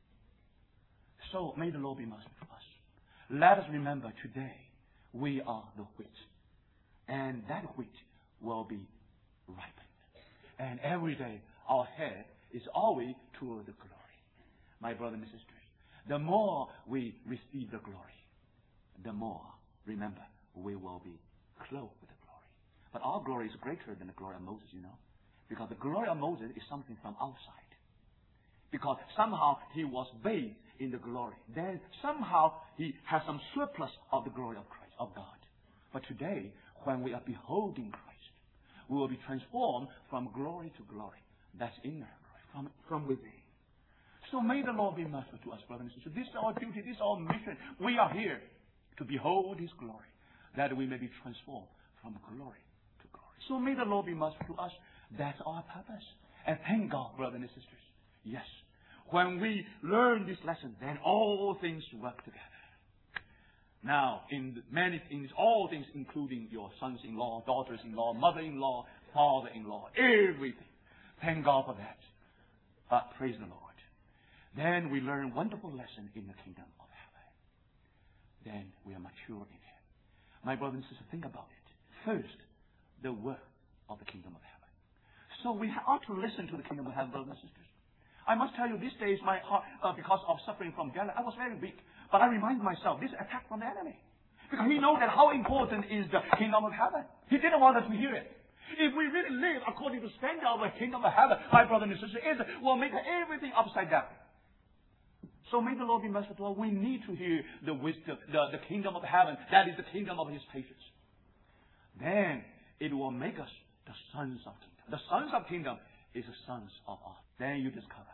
So may the Lord be merciful to us. Let us remember today we are the wheat. And that wheat will be ripened. And every day our head is always toward the glory. My brothers and sisters, the more we receive the glory, the more, remember, we will be clothed with the glory. But our glory is greater than the glory of Moses, you know. Because the glory of Moses is something from outside. Because somehow he was bathed in the glory. Then somehow he has some surplus of the glory of Christ, of God. But today, when we are beholding Christ, we will be transformed from glory to glory. That's inner glory, from within. So may the Lord be merciful to us, brothers and sisters. This is our duty, this is our mission. We are here to behold His glory, that we may be transformed from glory to glory. So may the Lord be merciful to us. That's our purpose. And thank God, brothers and sisters. Yes, when we learn this lesson, then all things work together. Now, in many things, all things, including your sons-in-law, daughters-in-law, mother-in-law, father-in-law, everything. Thank God for that. But praise the Lord. Then we learn wonderful lesson in the kingdom of heaven. Then we are mature in Him. My brothers and sisters, think about it. First, the work of the kingdom of heaven. So we ought to listen to the kingdom of heaven, brothers and sisters. I must tell you, these days my heart, because of suffering from jealousy, I was very weak. But I remind myself, this attack from the enemy. Because he knows that how important is the kingdom of heaven. He didn't want us to hear it. If we really live according to the standard of the kingdom of heaven, my brothers and sisters, it will make everything upside down. So may the Lord be merciful to us. We need to hear the wisdom, the kingdom of heaven. That is the kingdom of His patience. Then it will make us the sons of kingdom. The sons of kingdom is the sons of God. Then you discover,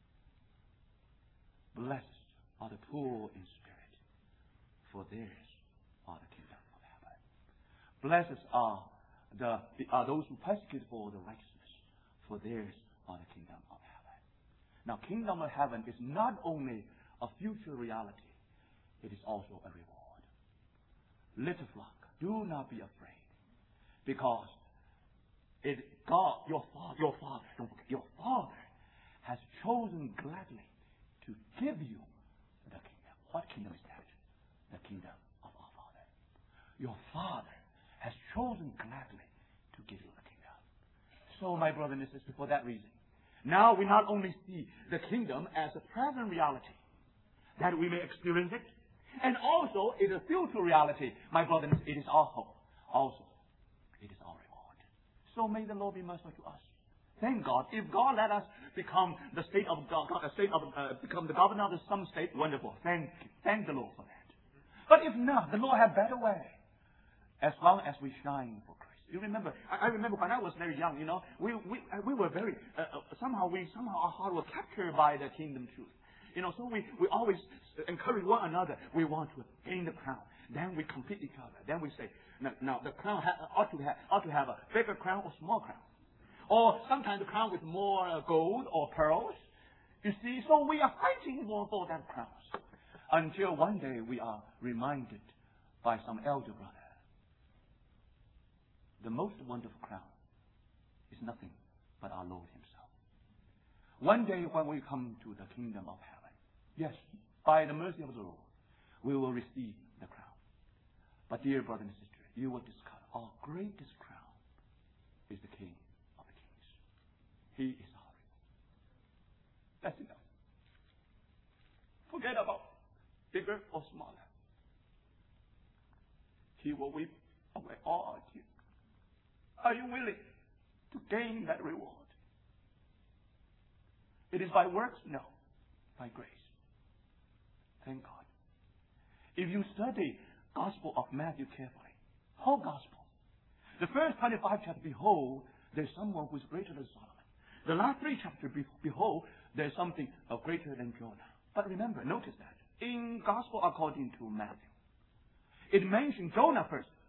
blessed are the poor in spirit, for theirs are the kingdom of heaven. Blessed are those who persecute for the righteousness, for theirs are the kingdom of heaven. Now, kingdom of heaven is not only a future reality, it is also a reward. Little flock, do not be afraid, because God, your Father, don't forget, your Father has chosen gladly to give you the kingdom. What kingdom is that? The kingdom of our Father. Your Father has chosen gladly to give you the kingdom. So, my brothers and sisters, for that reason, now we not only see the kingdom as a present reality, that we may experience it, and also it is a future reality. My brothers, it is our hope. Also, it is our reward. So may the Lord be merciful to us. Thank God. If God let us become the state of God, become the governor of some state, wonderful. Thank the Lord for that. But if not, the Lord has a better way. As long as we shine for Christ. You remember? I remember when I was very young. You know, we were very somehow our heart was captured by the kingdom truth. You know, so we always encourage one another. We want to gain the crown. Then we compete each other. Then we say, now the crown ought to have a bigger crown or small crown. Or sometimes the crown with more gold or pearls. You see, so we are fighting for that crown. Until one day we are reminded by some elder brother. The most wonderful crown is nothing but our Lord Himself. One day when we come to the kingdom of heaven, yes, by the mercy of the Lord, we will receive the crown. But dear brother and sister, you will discover our greatest crown is the King of the Kings. He is our reward. That's enough. Forget about bigger or smaller. He will weep away all our tears. Are you willing to gain that reward? It is by works? No. By grace. Thank God. If you study Gospel of Matthew carefully, whole Gospel, the first 25 chapters, behold, there's someone who is greater than Solomon. The last 3 chapters, behold, there's something greater than Jonah. But remember, notice that in Gospel according to Matthew, it mentions Jonah first.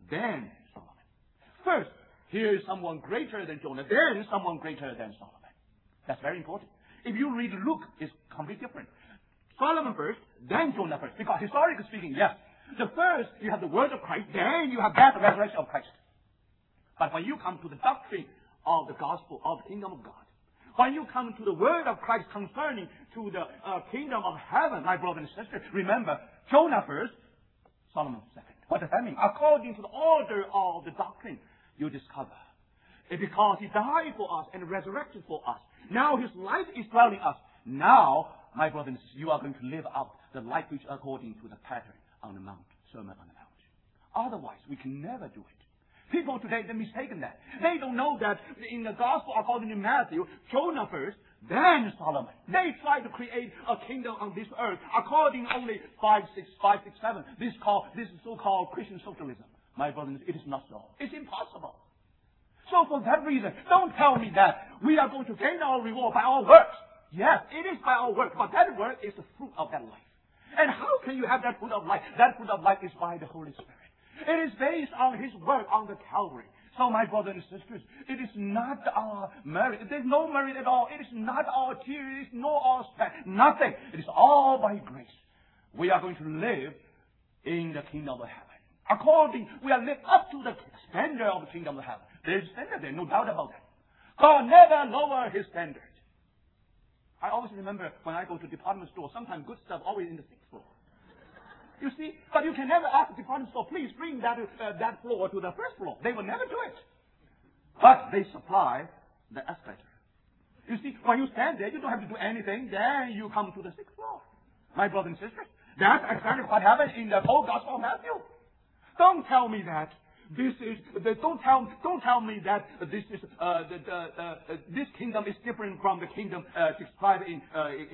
then Solomon. First, here is someone greater than Jonah, then someone greater than Solomon. That's very important. If you read Luke, it's completely different. Solomon first, then Jonah first. Because historically speaking, yes, the first you have the word of Christ, then you have death and resurrection of Christ. But when you come to the doctrine of the gospel of the kingdom of God, when you come to the word of Christ concerning to the kingdom of heaven, my brother and sister, remember, Jonah first, Solomon second. What does that mean? According to the order of the doctrine, you discover. Because he died for us and resurrected for us. Now his life is dwelling us. Now, my brothers and sisters, you are going to live out the life which according to the pattern on the mount, Sermon on the Mount. Otherwise, we can never do it. People today, they're mistaken that. They don't know that in the gospel according to Matthew, Jonah first, then Solomon. They try to create a kingdom on this earth according only 5, 6, 7. This is so-called Christian socialism. My brothers, it is not so. It's impossible. So for that reason, don't tell me that we are going to gain our reward by our works. Yes, it is by our work, but that work is the fruit of that life. And how can you have that fruit of life? That fruit of life is by the Holy Spirit. It is based on His work on the Calvary. So my brothers and sisters, it is not our merit. There's no merit at all. It is not our tears. It is no our sweat. Nothing. It is all by grace. We are going to live in the kingdom of heaven. We are live up to the standard of the kingdom of heaven. There is standard there, no doubt about that. God never lower His standard. I always remember when I go to department store, sometimes good stuff always in the 6th floor. You see, but you can never ask the department store, please bring that floor to the 1st floor. They will never do it. But they supply the escalator. You see, when you stand there, you don't have to do anything. Then you come to the 6th floor. My brothers and sisters, that's exactly what happened in the whole Gospel of Matthew. Don't tell me that don't tell me that this kingdom is different from the kingdom described in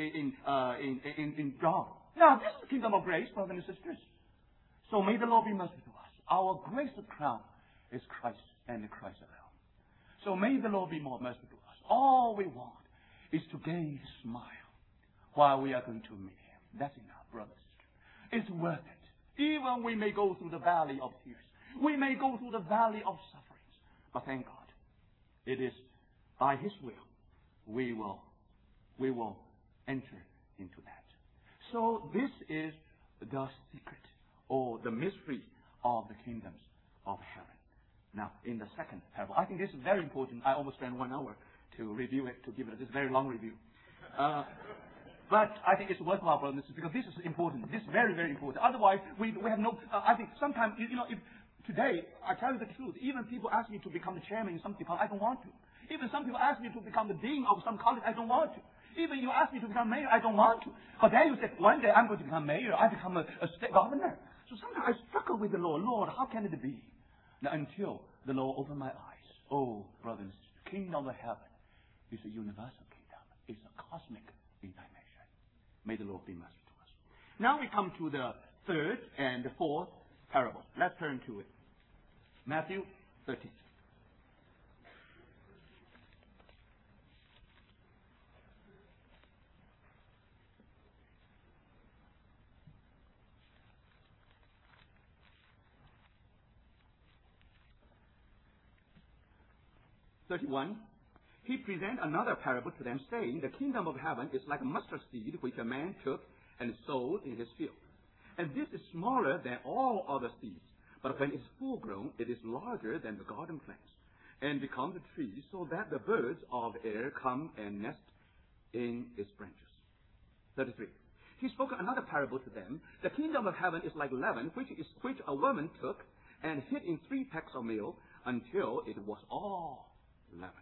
John. Now, this is the kingdom of grace, brothers and sisters. So may the Lord be merciful to us. Our grace crown is Christ and Christ alone. So may the Lord be more merciful to us. All we want is to gain His smile while we are going to meet Him. That's enough, brothers and sisters. It's worth it. Even we may go through the valley of tears. We may go through the valley of sufferings. But thank God, it is by His will we will enter into that. So this is the secret or the mystery of the kingdoms of heaven. Now, in the second parable, I think this is very important. I almost spent 1 hour to review it, to give it this very long review. But I think it's worthwhile, brothers and sisters, because this is important. This is very, very important. Otherwise, we have no... I think sometimes, if today, I tell you the truth, even people ask me to become the chairman in some department, I don't want to. Even some people ask me to become the dean of some college, I don't want to. Even you ask me to become mayor, I don't want to. But then you say, one day I'm going to become mayor, I become a state governor. So sometimes I struggle with the Lord. Lord, how can it be? Now, until the Lord opened my eyes. Oh, brothers, the kingdom of heaven is a universal kingdom. It's a cosmic dimension. May the Lord be merciful to us. Now we come to the third and the fourth parable. Let's turn to it. Matthew 13. He presents another parable to them, saying, the kingdom of heaven is like a mustard seed which a man took and sowed in his field. And this is smaller than all other seeds, but when it is full grown, it is larger than the garden plants, and becomes a tree, so that the birds of the air come and nest in its branches. 33. He spoke another parable to them. The kingdom of heaven is like leaven, which a woman took and hid in 3 pecks of meal until it was all leavened.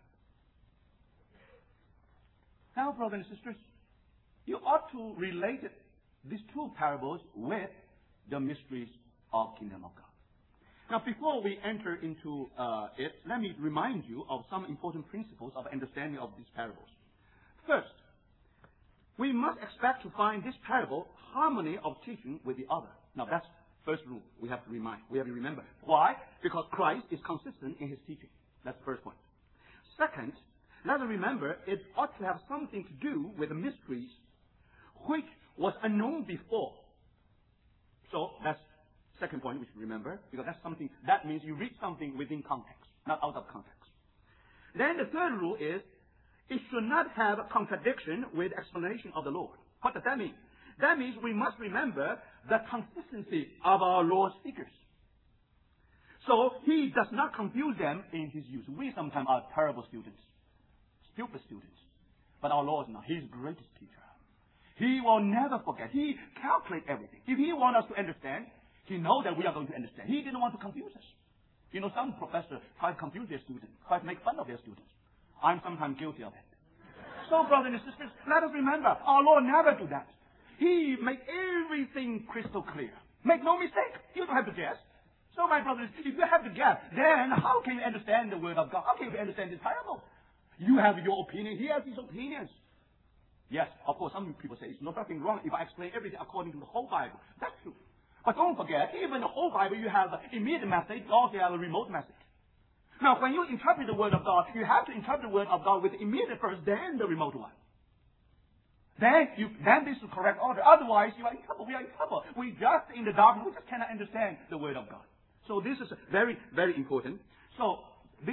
Now, brothers and sisters, you ought to relate these 2 parables with the mysteries of kingdom of God. Now, before we enter into it, let me remind you of some important principles of understanding of these parables. First, we must expect to find this parable harmony of teaching with the other. Now, that's first rule we have to remember. Why? Because Christ is consistent in His teaching. That's the first point. Second, let us remember it ought to have something to do with the mysteries which was unknown before. So that's Second point we should remember, because that means you read something within context, not out of context. Then the third rule is, it should not have a contradiction with explanation of the Lord. What does that mean? That means we must remember the consistency of our Lord's figures. So he does not confuse them in his use. We sometimes are terrible students, stupid students. But our Lord is not. He's the greatest teacher. He will never forget. He calculates everything. If he wants us to understand, he knows that we are going to understand. He didn't want to confuse us. You know, some professors try to confuse their students, try to make fun of their students. I'm sometimes guilty of it. So, brothers and sisters, let us remember, our Lord never do that. He makes everything crystal clear. Make no mistake. You don't have to guess. So, my brothers, if you have to guess, then how can you understand the Word of God? How can you understand this parable? You have your opinion. He has his opinions. Yes, of course, some people say it's nothing wrong if I explain everything according to the whole Bible. That's true. But don't forget, even the whole Bible, you have an immediate message, you also have a remote message. Now, when you interpret the Word of God, you have to interpret the Word of God with the immediate first, then the remote one. Then this is the correct order. Otherwise, you are in trouble. We are in trouble. We just in the dark. We just cannot understand the Word of God. So this is very, very important. So this,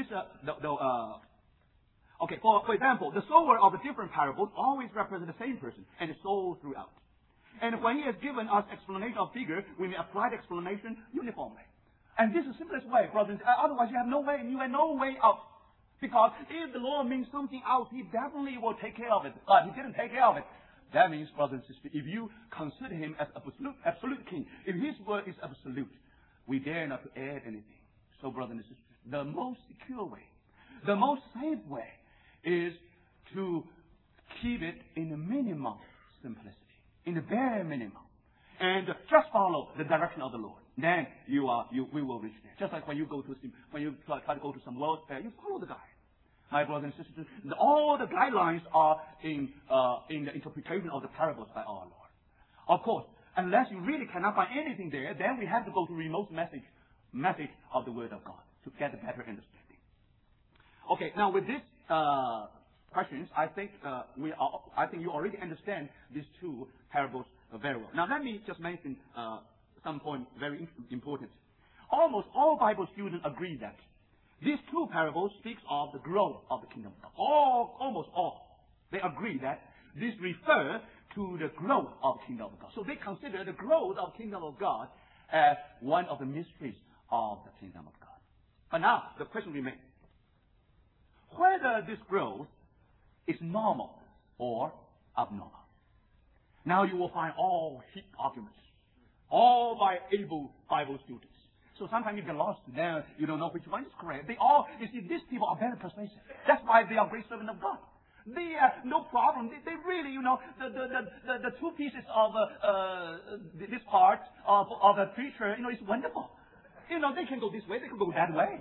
okay, for example, the sower of the different parables always represent the same person, and the soul throughout. And when he has given us explanation of figure, we may apply the explanation uniformly. And this is the simplest way, brothers. Otherwise, you have no way, and you have no way out. Because if the Lord means something else, he definitely will take care of it. But he didn't take care of it. That means, brothers and sisters, if you consider him as absolute king, if his word is absolute, we dare not to add anything. So, brothers and sisters, the most secure way, the most safe way, is to keep it in the minimum simplicity, in the bare minimum, and just follow the direction of the Lord. Then we will reach there. Just like when you try to go to some world fair, you follow the guide. My brothers and sisters, all the guidelines are in the interpretation of the parables by our Lord. Of course, unless you really cannot find anything there, then we have to go to remote message of the Word of God to get a better understanding. Okay, now with this questions, I think you already understand these two parables very well. Now let me just mention some point very important. Almost all Bible students agree that these two parables speaks of the growth of the kingdom of God. Almost all. They agree that this refers to the growth of the kingdom of God. So they consider the growth of the kingdom of God as one of the mysteries of the kingdom of God. But now, the question remains, whether this growth is normal or abnormal. Now you will find all heat arguments, all by able Bible students. So sometimes you get lost there, you don't know which one is correct. You see, these people are very persuasive. That's why they are great servants of God. They have no problem. They really, the two pieces of this part of a preacher, is wonderful. They can go this way, they can go that way.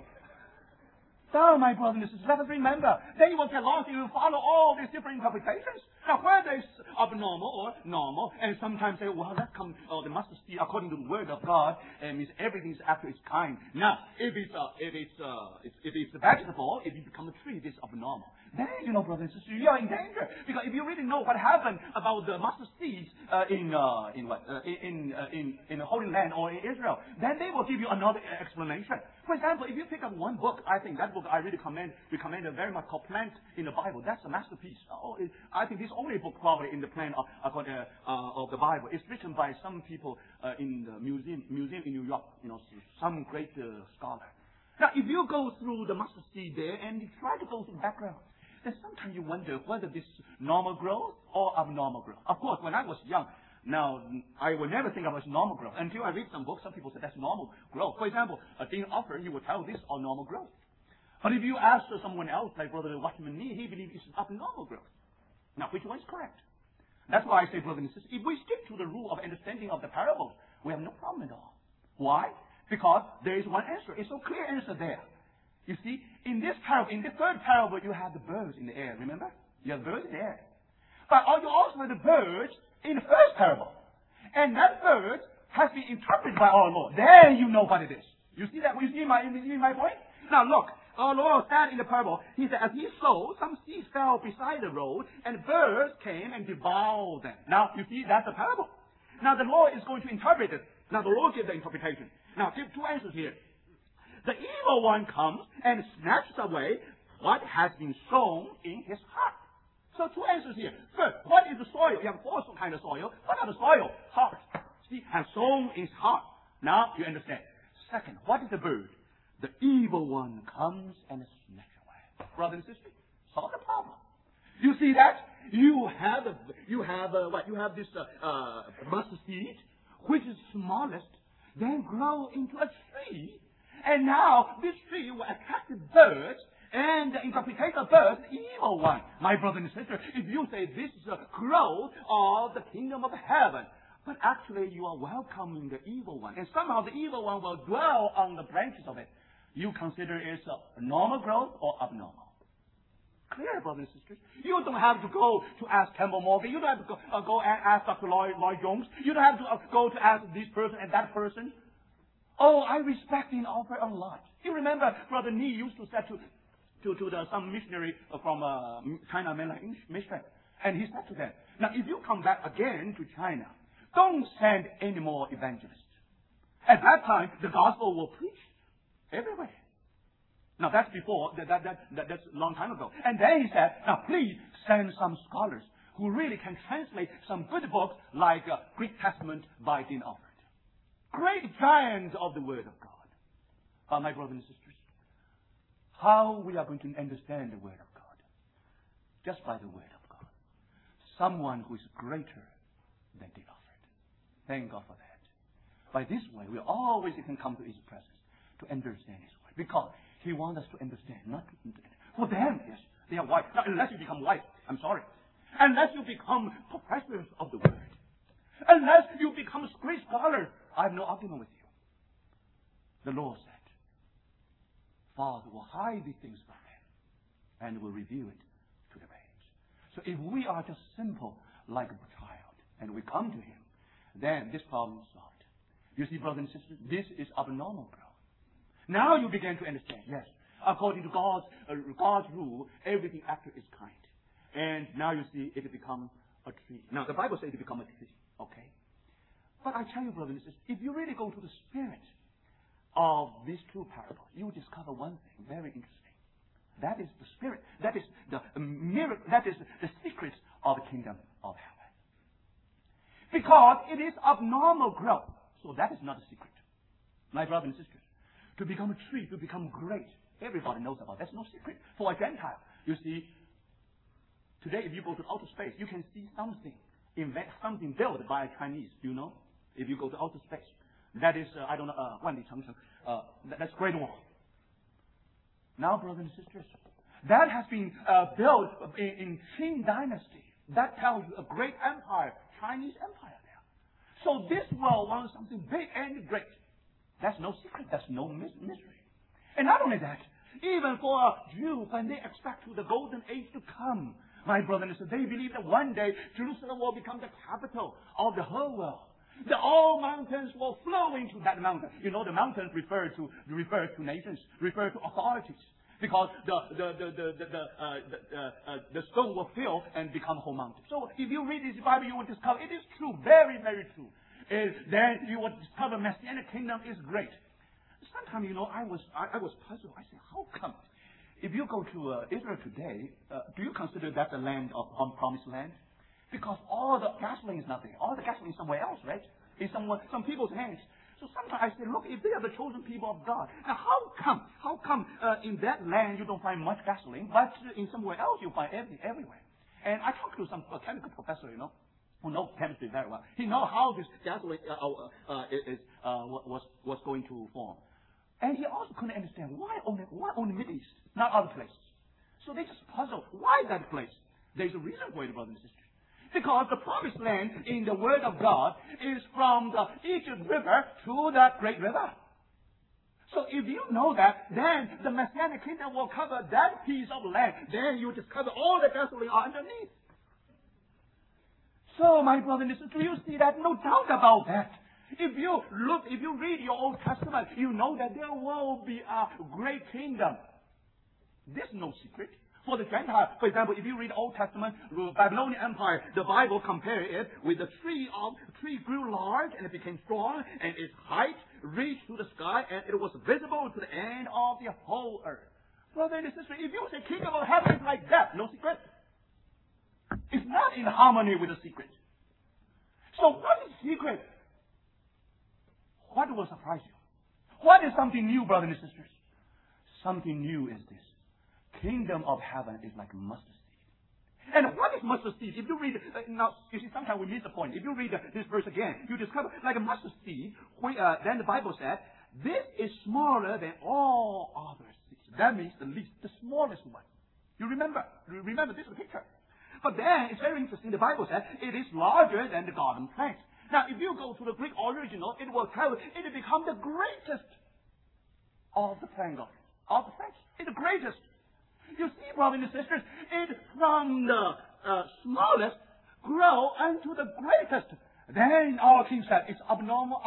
So, my brothers and sisters, let us remember, they will get lost if you follow all these different interpretations. Now, whether it's abnormal or normal, and sometimes say, well, that comes, they must see according to the Word of God, and means everything is after its kind. Now, if it's a vegetable, if it becomes a tree, this is abnormal. Then, brothers and sisters, you are in danger. Because if you really know what happened about the mustard seeds in the Holy Land or in Israel, then they will give you another explanation. For example, if you pick up one book, I think that book I really recommend very much called Plant in the Bible. That's a masterpiece. I think this only book probably in the plan of the Bible. It's written by some people in the museum in New York. Some great scholar. Now, if you go through the mustard seed there and you try to go through the background, then sometimes you wonder whether this is normal growth or abnormal growth. Of course, when I was young, now I would never think of it as normal growth until I read some books. Some people say that's normal growth. For example, a Dean Offer, he will tell this are normal growth. But if you ask someone else, like Brother Watchman Nee, he believes it's abnormal growth. Now, which one is correct? That's why I say, brothers and sisters, if we stick to the rule of understanding of the parables, we have no problem at all. Why? Because there is one answer. It's a clear answer there. You see, in this parable, in the third parable, you have the birds in the air. Remember? You have birds in the air. But you also have the birds in the first parable. And that bird has been interpreted by our Lord. Then you know what it is. You see that? You see my point? Now look, our Lord said in the parable, he said, as he sowed, some seeds fell beside the road, and birds came and devoured them. Now, you see, that's the parable. Now the Lord is going to interpret it Now the Lord gives the interpretation. Now give two answers here. The evil one comes and snatches away what has been sown in his heart. So two answers here. First, what is the soil? You have four kind of soil. What are the soil? Heart. See, has sown in his heart. Now you understand. Second, what is the bird? The evil one comes and snatches away. Brothers and sisters, solve the problem. You see that? You have this mustard seed, which is smallest, then grow into a tree. And now this tree will attract the birds, and the interpretation of birds, the evil one. My brother and sister, if you say this is a growth of the kingdom of heaven, but actually you are welcoming the evil one, and somehow the evil one will dwell on the branches of it. You consider it a normal growth or abnormal? Clear, brothers and sisters. You don't have to go to ask Campbell Morgan. You don't have to go and ask Dr. Lloyd Jones. You don't have to go to ask this person and that person. Oh, I respect and offer a lot. You remember Brother Nee used to say to some missionary from China mainland mission, and he said to them, now if you come back again to China, don't send any more evangelists. At that time, the gospel will preach everywhere. Now that's before, that's a long time ago. And then he said, now please send some scholars who really can translate some good books like Greek Testament by Dean Alford. Great giants of the Word of God. My brothers and sisters, how we are going to understand the Word of God? Just by the Word of God. Someone who is greater than Dean Alford. Thank God for that. By this way, we always can come to His presence to understand His Word. Because He wants us to understand, not to understand. For them, yes, they are wise. Now, unless you become wise, I'm sorry. Unless you become professors of the Word. Unless you become a great scholar, I have no argument with you. The Lord said, Father will hide these things from them and will reveal it to the babes. So if we are just simple like a child and we come to Him, then this problem is solved. You see, brothers and sisters, this is abnormal growth. Now you begin to understand, yes, according to God's rule, everything after is kind. And now you see it becomes a tree. Now the Bible says it becomes a tree, okay? But I tell you, brothers and sisters, if you really go to the spirit of these two parables, you will discover one thing very interesting. That is the spirit. That is the miracle. That is the secret of the kingdom of heaven. Because it is abnormal growth. So that is not a secret. My brothers and sisters, to become a tree, to become great, everybody knows about it. That's no secret. For a Gentile, you see, today if you go to outer space, you can see something built by a Chinese. Do you know? If you go to outer space, that is, I don't know, that's Great Wall. Now, brothers and sisters, that has been built in Qing Dynasty. That tells you a great empire, Chinese empire there. So this world wants something big and great. That's no secret. That's no mystery. And not only that, even for a Jew, when they expect the golden age to come, my brothers and sisters, they believe that one day Jerusalem will become the capital of the whole world. That all mountains will flow into that mountain. You know, the mountains refer to nations, refer to authorities, because the stone will fill and become a whole mountain. So if you read this Bible, you will discover it is true, very, very true. Then you will discover Messianic kingdom is great. Sometimes, you know, I was puzzled. I said, how come? If you go to Israel today, do you consider that the land of unpromised land? Because all the gasoline is not there. All the gasoline is somewhere else, right? In some people's hands. So sometimes I say, look, if they are the chosen people of God, now how come in that land you don't find much gasoline, but in somewhere else you find everywhere? And I talked to some chemical professor, you know, who knows chemistry very well. He knows how this gasoline was going to form. And he also couldn't understand why only Middle East, not other places. So they just puzzled, why that place? There's a reason for it, brothers and sisters. Because the promised land in the Word of God is from the Egypt River to the Great River. So if you know that, then the Messianic kingdom will cover that piece of land. Then you discover all the gasoline are underneath. So, my brother and sister, you see that? No doubt about that. If you read your Old Testament, you know that there will be a great kingdom. This is no secret. For the Gentile, for example, if you read Old Testament, Babylonian Empire, the Bible compares it with the tree grew large and it became strong, and its height reached to the sky, and it was visible to the end of the whole earth. Brother and sister, if you say kingdom of heaven is like that, no secret. It's not in harmony with the secret. So what is secret? What will surprise you? What is something new, brothers and sisters? Something new is this. Kingdom of heaven is like mustard seed. And what is mustard seed? If you read, now, you see, sometimes we miss the point. If you read this verse again, you discover, like a mustard seed, then the Bible said, this is smaller than all other seeds. That means the smallest one. You remember this is the picture. But then, it's very interesting, the Bible said, it is larger than the garden plant. Now, if you go to the Greek original, it will tell you, it will become the greatest of the plant garden. Of the plants. It's the greatest. You see, brothers and sisters, it from the smallest grow unto the greatest. Then our King said, it's abnormal.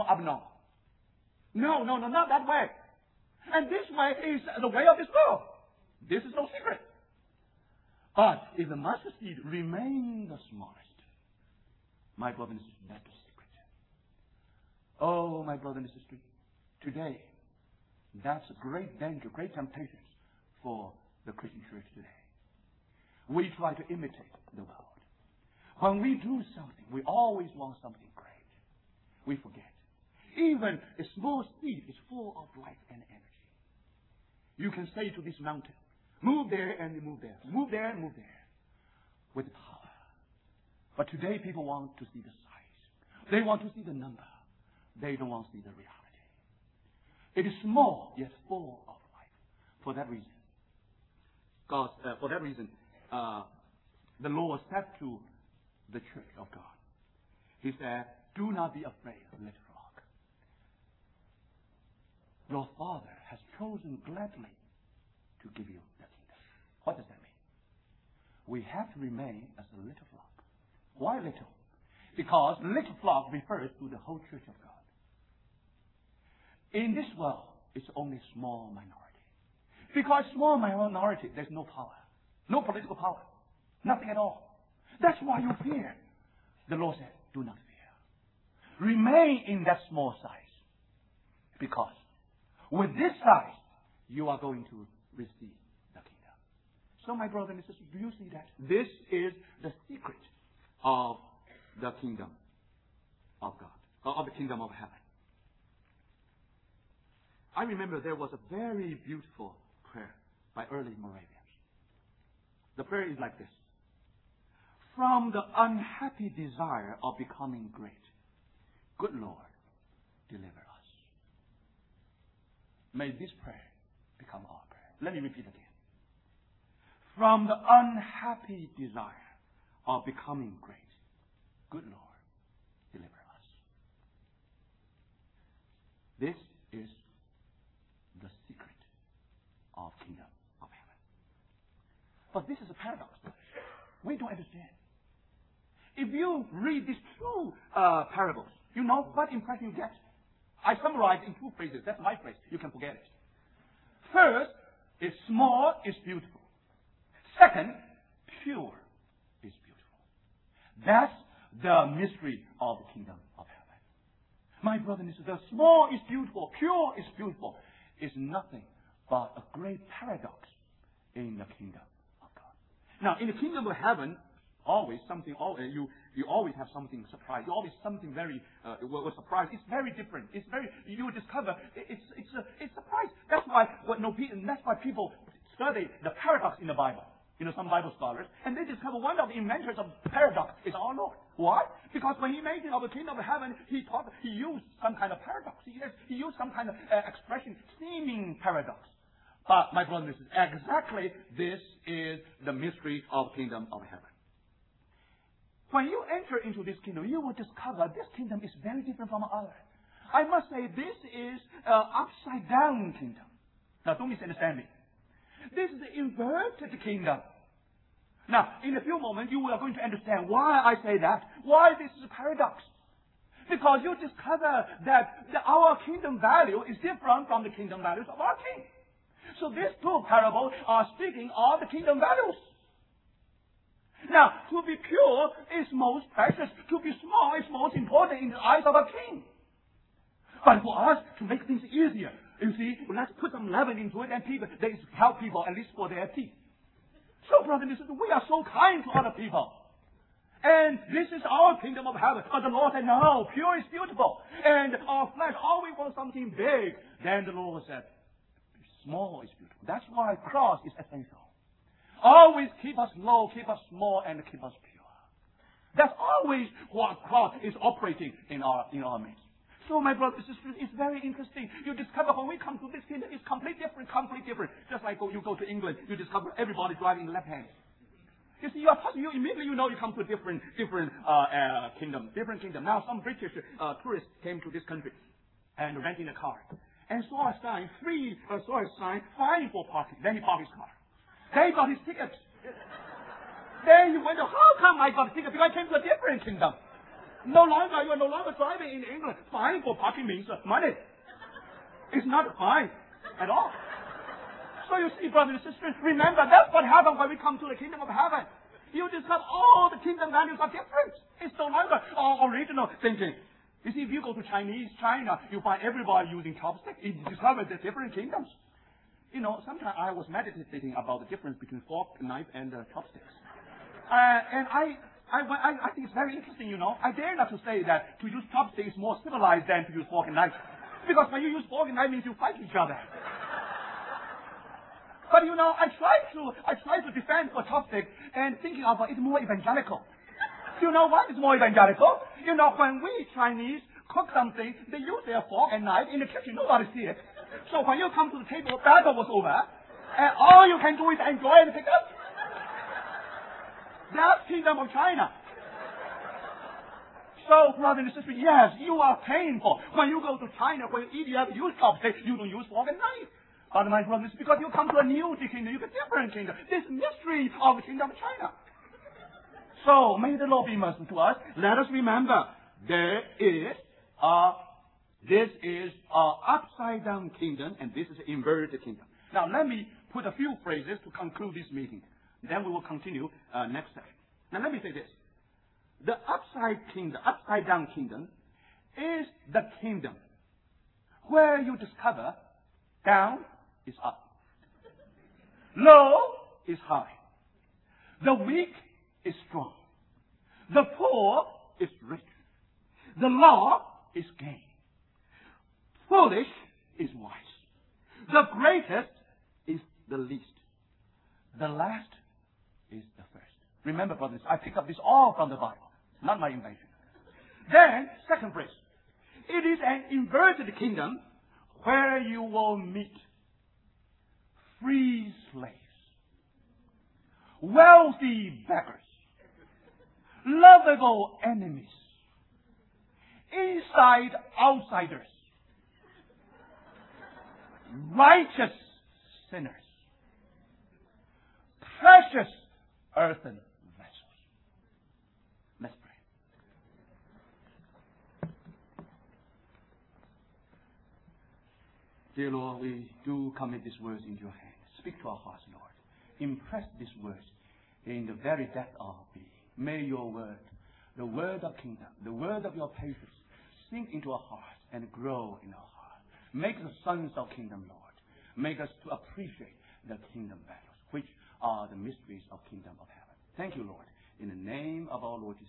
No, not that way. And this way is the way of this world. This is no secret. But if the mustard seed remains the smallest, my brother and sister, that's the secret. Oh, my brother and sister, today, that's a great danger, great temptations for the Christian church today. We try to imitate the world. When we do something, we always want something great. We forget. Even a small seed is full of life and energy. You can say to this mountain, move there and move there. Move there and move there. With power. But today people want to see the size. They want to see the number. They don't want to see the reality. It is small, yet full of life. For that reason, the Lord said to the church of God, He said, do not be afraid, little flock. Your Father has chosen gladly to give you the kingdom. What does that mean? We have to remain as a little flock. Why little? Because little flock refers to the whole church of God. In this world, it's only a small minority. Because small minority, there's no power. No political power. Nothing at all. That's why you fear. The Lord said, do not fear. Remain in that small size. Because with this size, you are going to receive the kingdom. So my brother and sister, do you see that? This is the secret of the kingdom of God. Of the kingdom of heaven. I remember there was a very beautiful prayer by early Moravians. The prayer is like this. From the unhappy desire of becoming great, good Lord, deliver us. May this prayer become our prayer. Let me repeat again. From the unhappy desire of becoming great, good Lord, deliver us. This is the secret of kingdom of heaven. But this is a paradox. We don't understand. If you read these two parables, you know what impression you get? I summarize in two phrases. That's my phrase. You can forget it. First, is small is beautiful. Second, pure is beautiful. That's the mystery of the kingdom of heaven. My brother and sister, the small is beautiful, pure is beautiful, is nothing but a great paradox in the kingdom of God. Now, in the kingdom of heaven, you always have something surprise. You always something very surprise. It's very different. You will discover it's surprise. That's why people study the paradox in the Bible. Some Bible scholars, and they discover one of the inventors of paradox is our Lord. Why? Because when He made of the kingdom of heaven, He used some kind of paradox. He used some kind of expression, seeming paradox. But my brothers and sisters, exactly this is the mystery of the kingdom of heaven. When you enter into this kingdom, you will discover this kingdom is very different from others. I must say, this is an upside-down kingdom. Now, don't misunderstand me. This is the inverted kingdom. Now, in a few moments, you are going to understand why I say that. Why this is a paradox. Because you discover that our kingdom value is different from the kingdom values of our king. So these two parables are speaking of the kingdom values. Now, to be pure is most precious. To be small is most important in the eyes of a king. But for us, to make things easier, you see, let's put some leaven into it and they help people, at least for their teeth. So, brothers and sisters, we are so kind to other people. And this is our kingdom of heaven. But the Lord said, no, pure is beautiful. And our flesh always wants something big. Then the Lord said, small is beautiful. That's why cross is essential. Always keep us low, keep us small, and keep us pure. That's always what cross is operating in our midst. So, my brothers and sisters, it's very interesting. You discover when we come to this kingdom, it's completely different. Just like you go to England, you discover everybody driving left hand. You see, you immediately you come to a different kingdom. Now, some British tourists came to this country and renting a car and saw a sign, fine for parking. Then he parked his car. They got his ticket. Then he wonder, how come I got a ticket? Because I came to a different kingdom. You are no longer driving in England. Fine for parking means money. It's not fine at all. So you see, brothers and sisters, remember, that's what happens when we come to the kingdom of heaven. You discover all the kingdom values are different. It's no longer our original thinking. You see, if you go to China, you find everybody using chopsticks. You discover the different kingdoms. You know, sometimes I was meditating about the difference between fork, knife, and chopsticks. And I think it's very interesting, you know. I dare not to say that to use chopsticks is more civilized than to use fork and knife. Because when you use fork and knife means you fight each other. But you know, I try to defend for chopsticks and thinking of it's more evangelical. You know what is more evangelical? You know, when we Chinese cook something, they use their fork and knife in the kitchen. Nobody see it. So when you come to the table, battle was over, and all you can do is enjoy and pick up. That's kingdom of China. So, brothers and sisters, yes, you are paying for. When you go to China, when you eat, you have to use chopsticks. You don't use fork and knife. But my brothers, because you come to a new kingdom, you get different kingdom. This mystery of the kingdom of China. So, may the Lord be merciful to us. Let us remember, this is an upside down kingdom, and this is an inverted kingdom. Now, let me put a few phrases to conclude this meeting. Then we will continue next session. Now, let me say this. The upside down kingdom is the kingdom where you discover down is up. Low is high. The weak is strong. The poor is rich. The law is gain. Foolish is wise. The greatest is the least. The last is the first. Remember, brothers, I picked up this all from the Bible, not my invention. Then, second phrase. It is an inverted kingdom where you will meet free slaves, wealthy beggars, lovable enemies, inside outsiders, righteous sinners, precious earthen vessels. Let's pray. Dear Lord, we do commit these words into your hands. Speak to our hearts, Lord. Impress these words in the very depth of our being. May your word, the word of kingdom, the word of your patience, sink into our hearts and grow in our hearts. Make us sons of kingdom, Lord. Make us to appreciate the kingdom values, which are the mysteries of kingdom of heaven. Thank you, Lord. In the name of our Lord Jesus.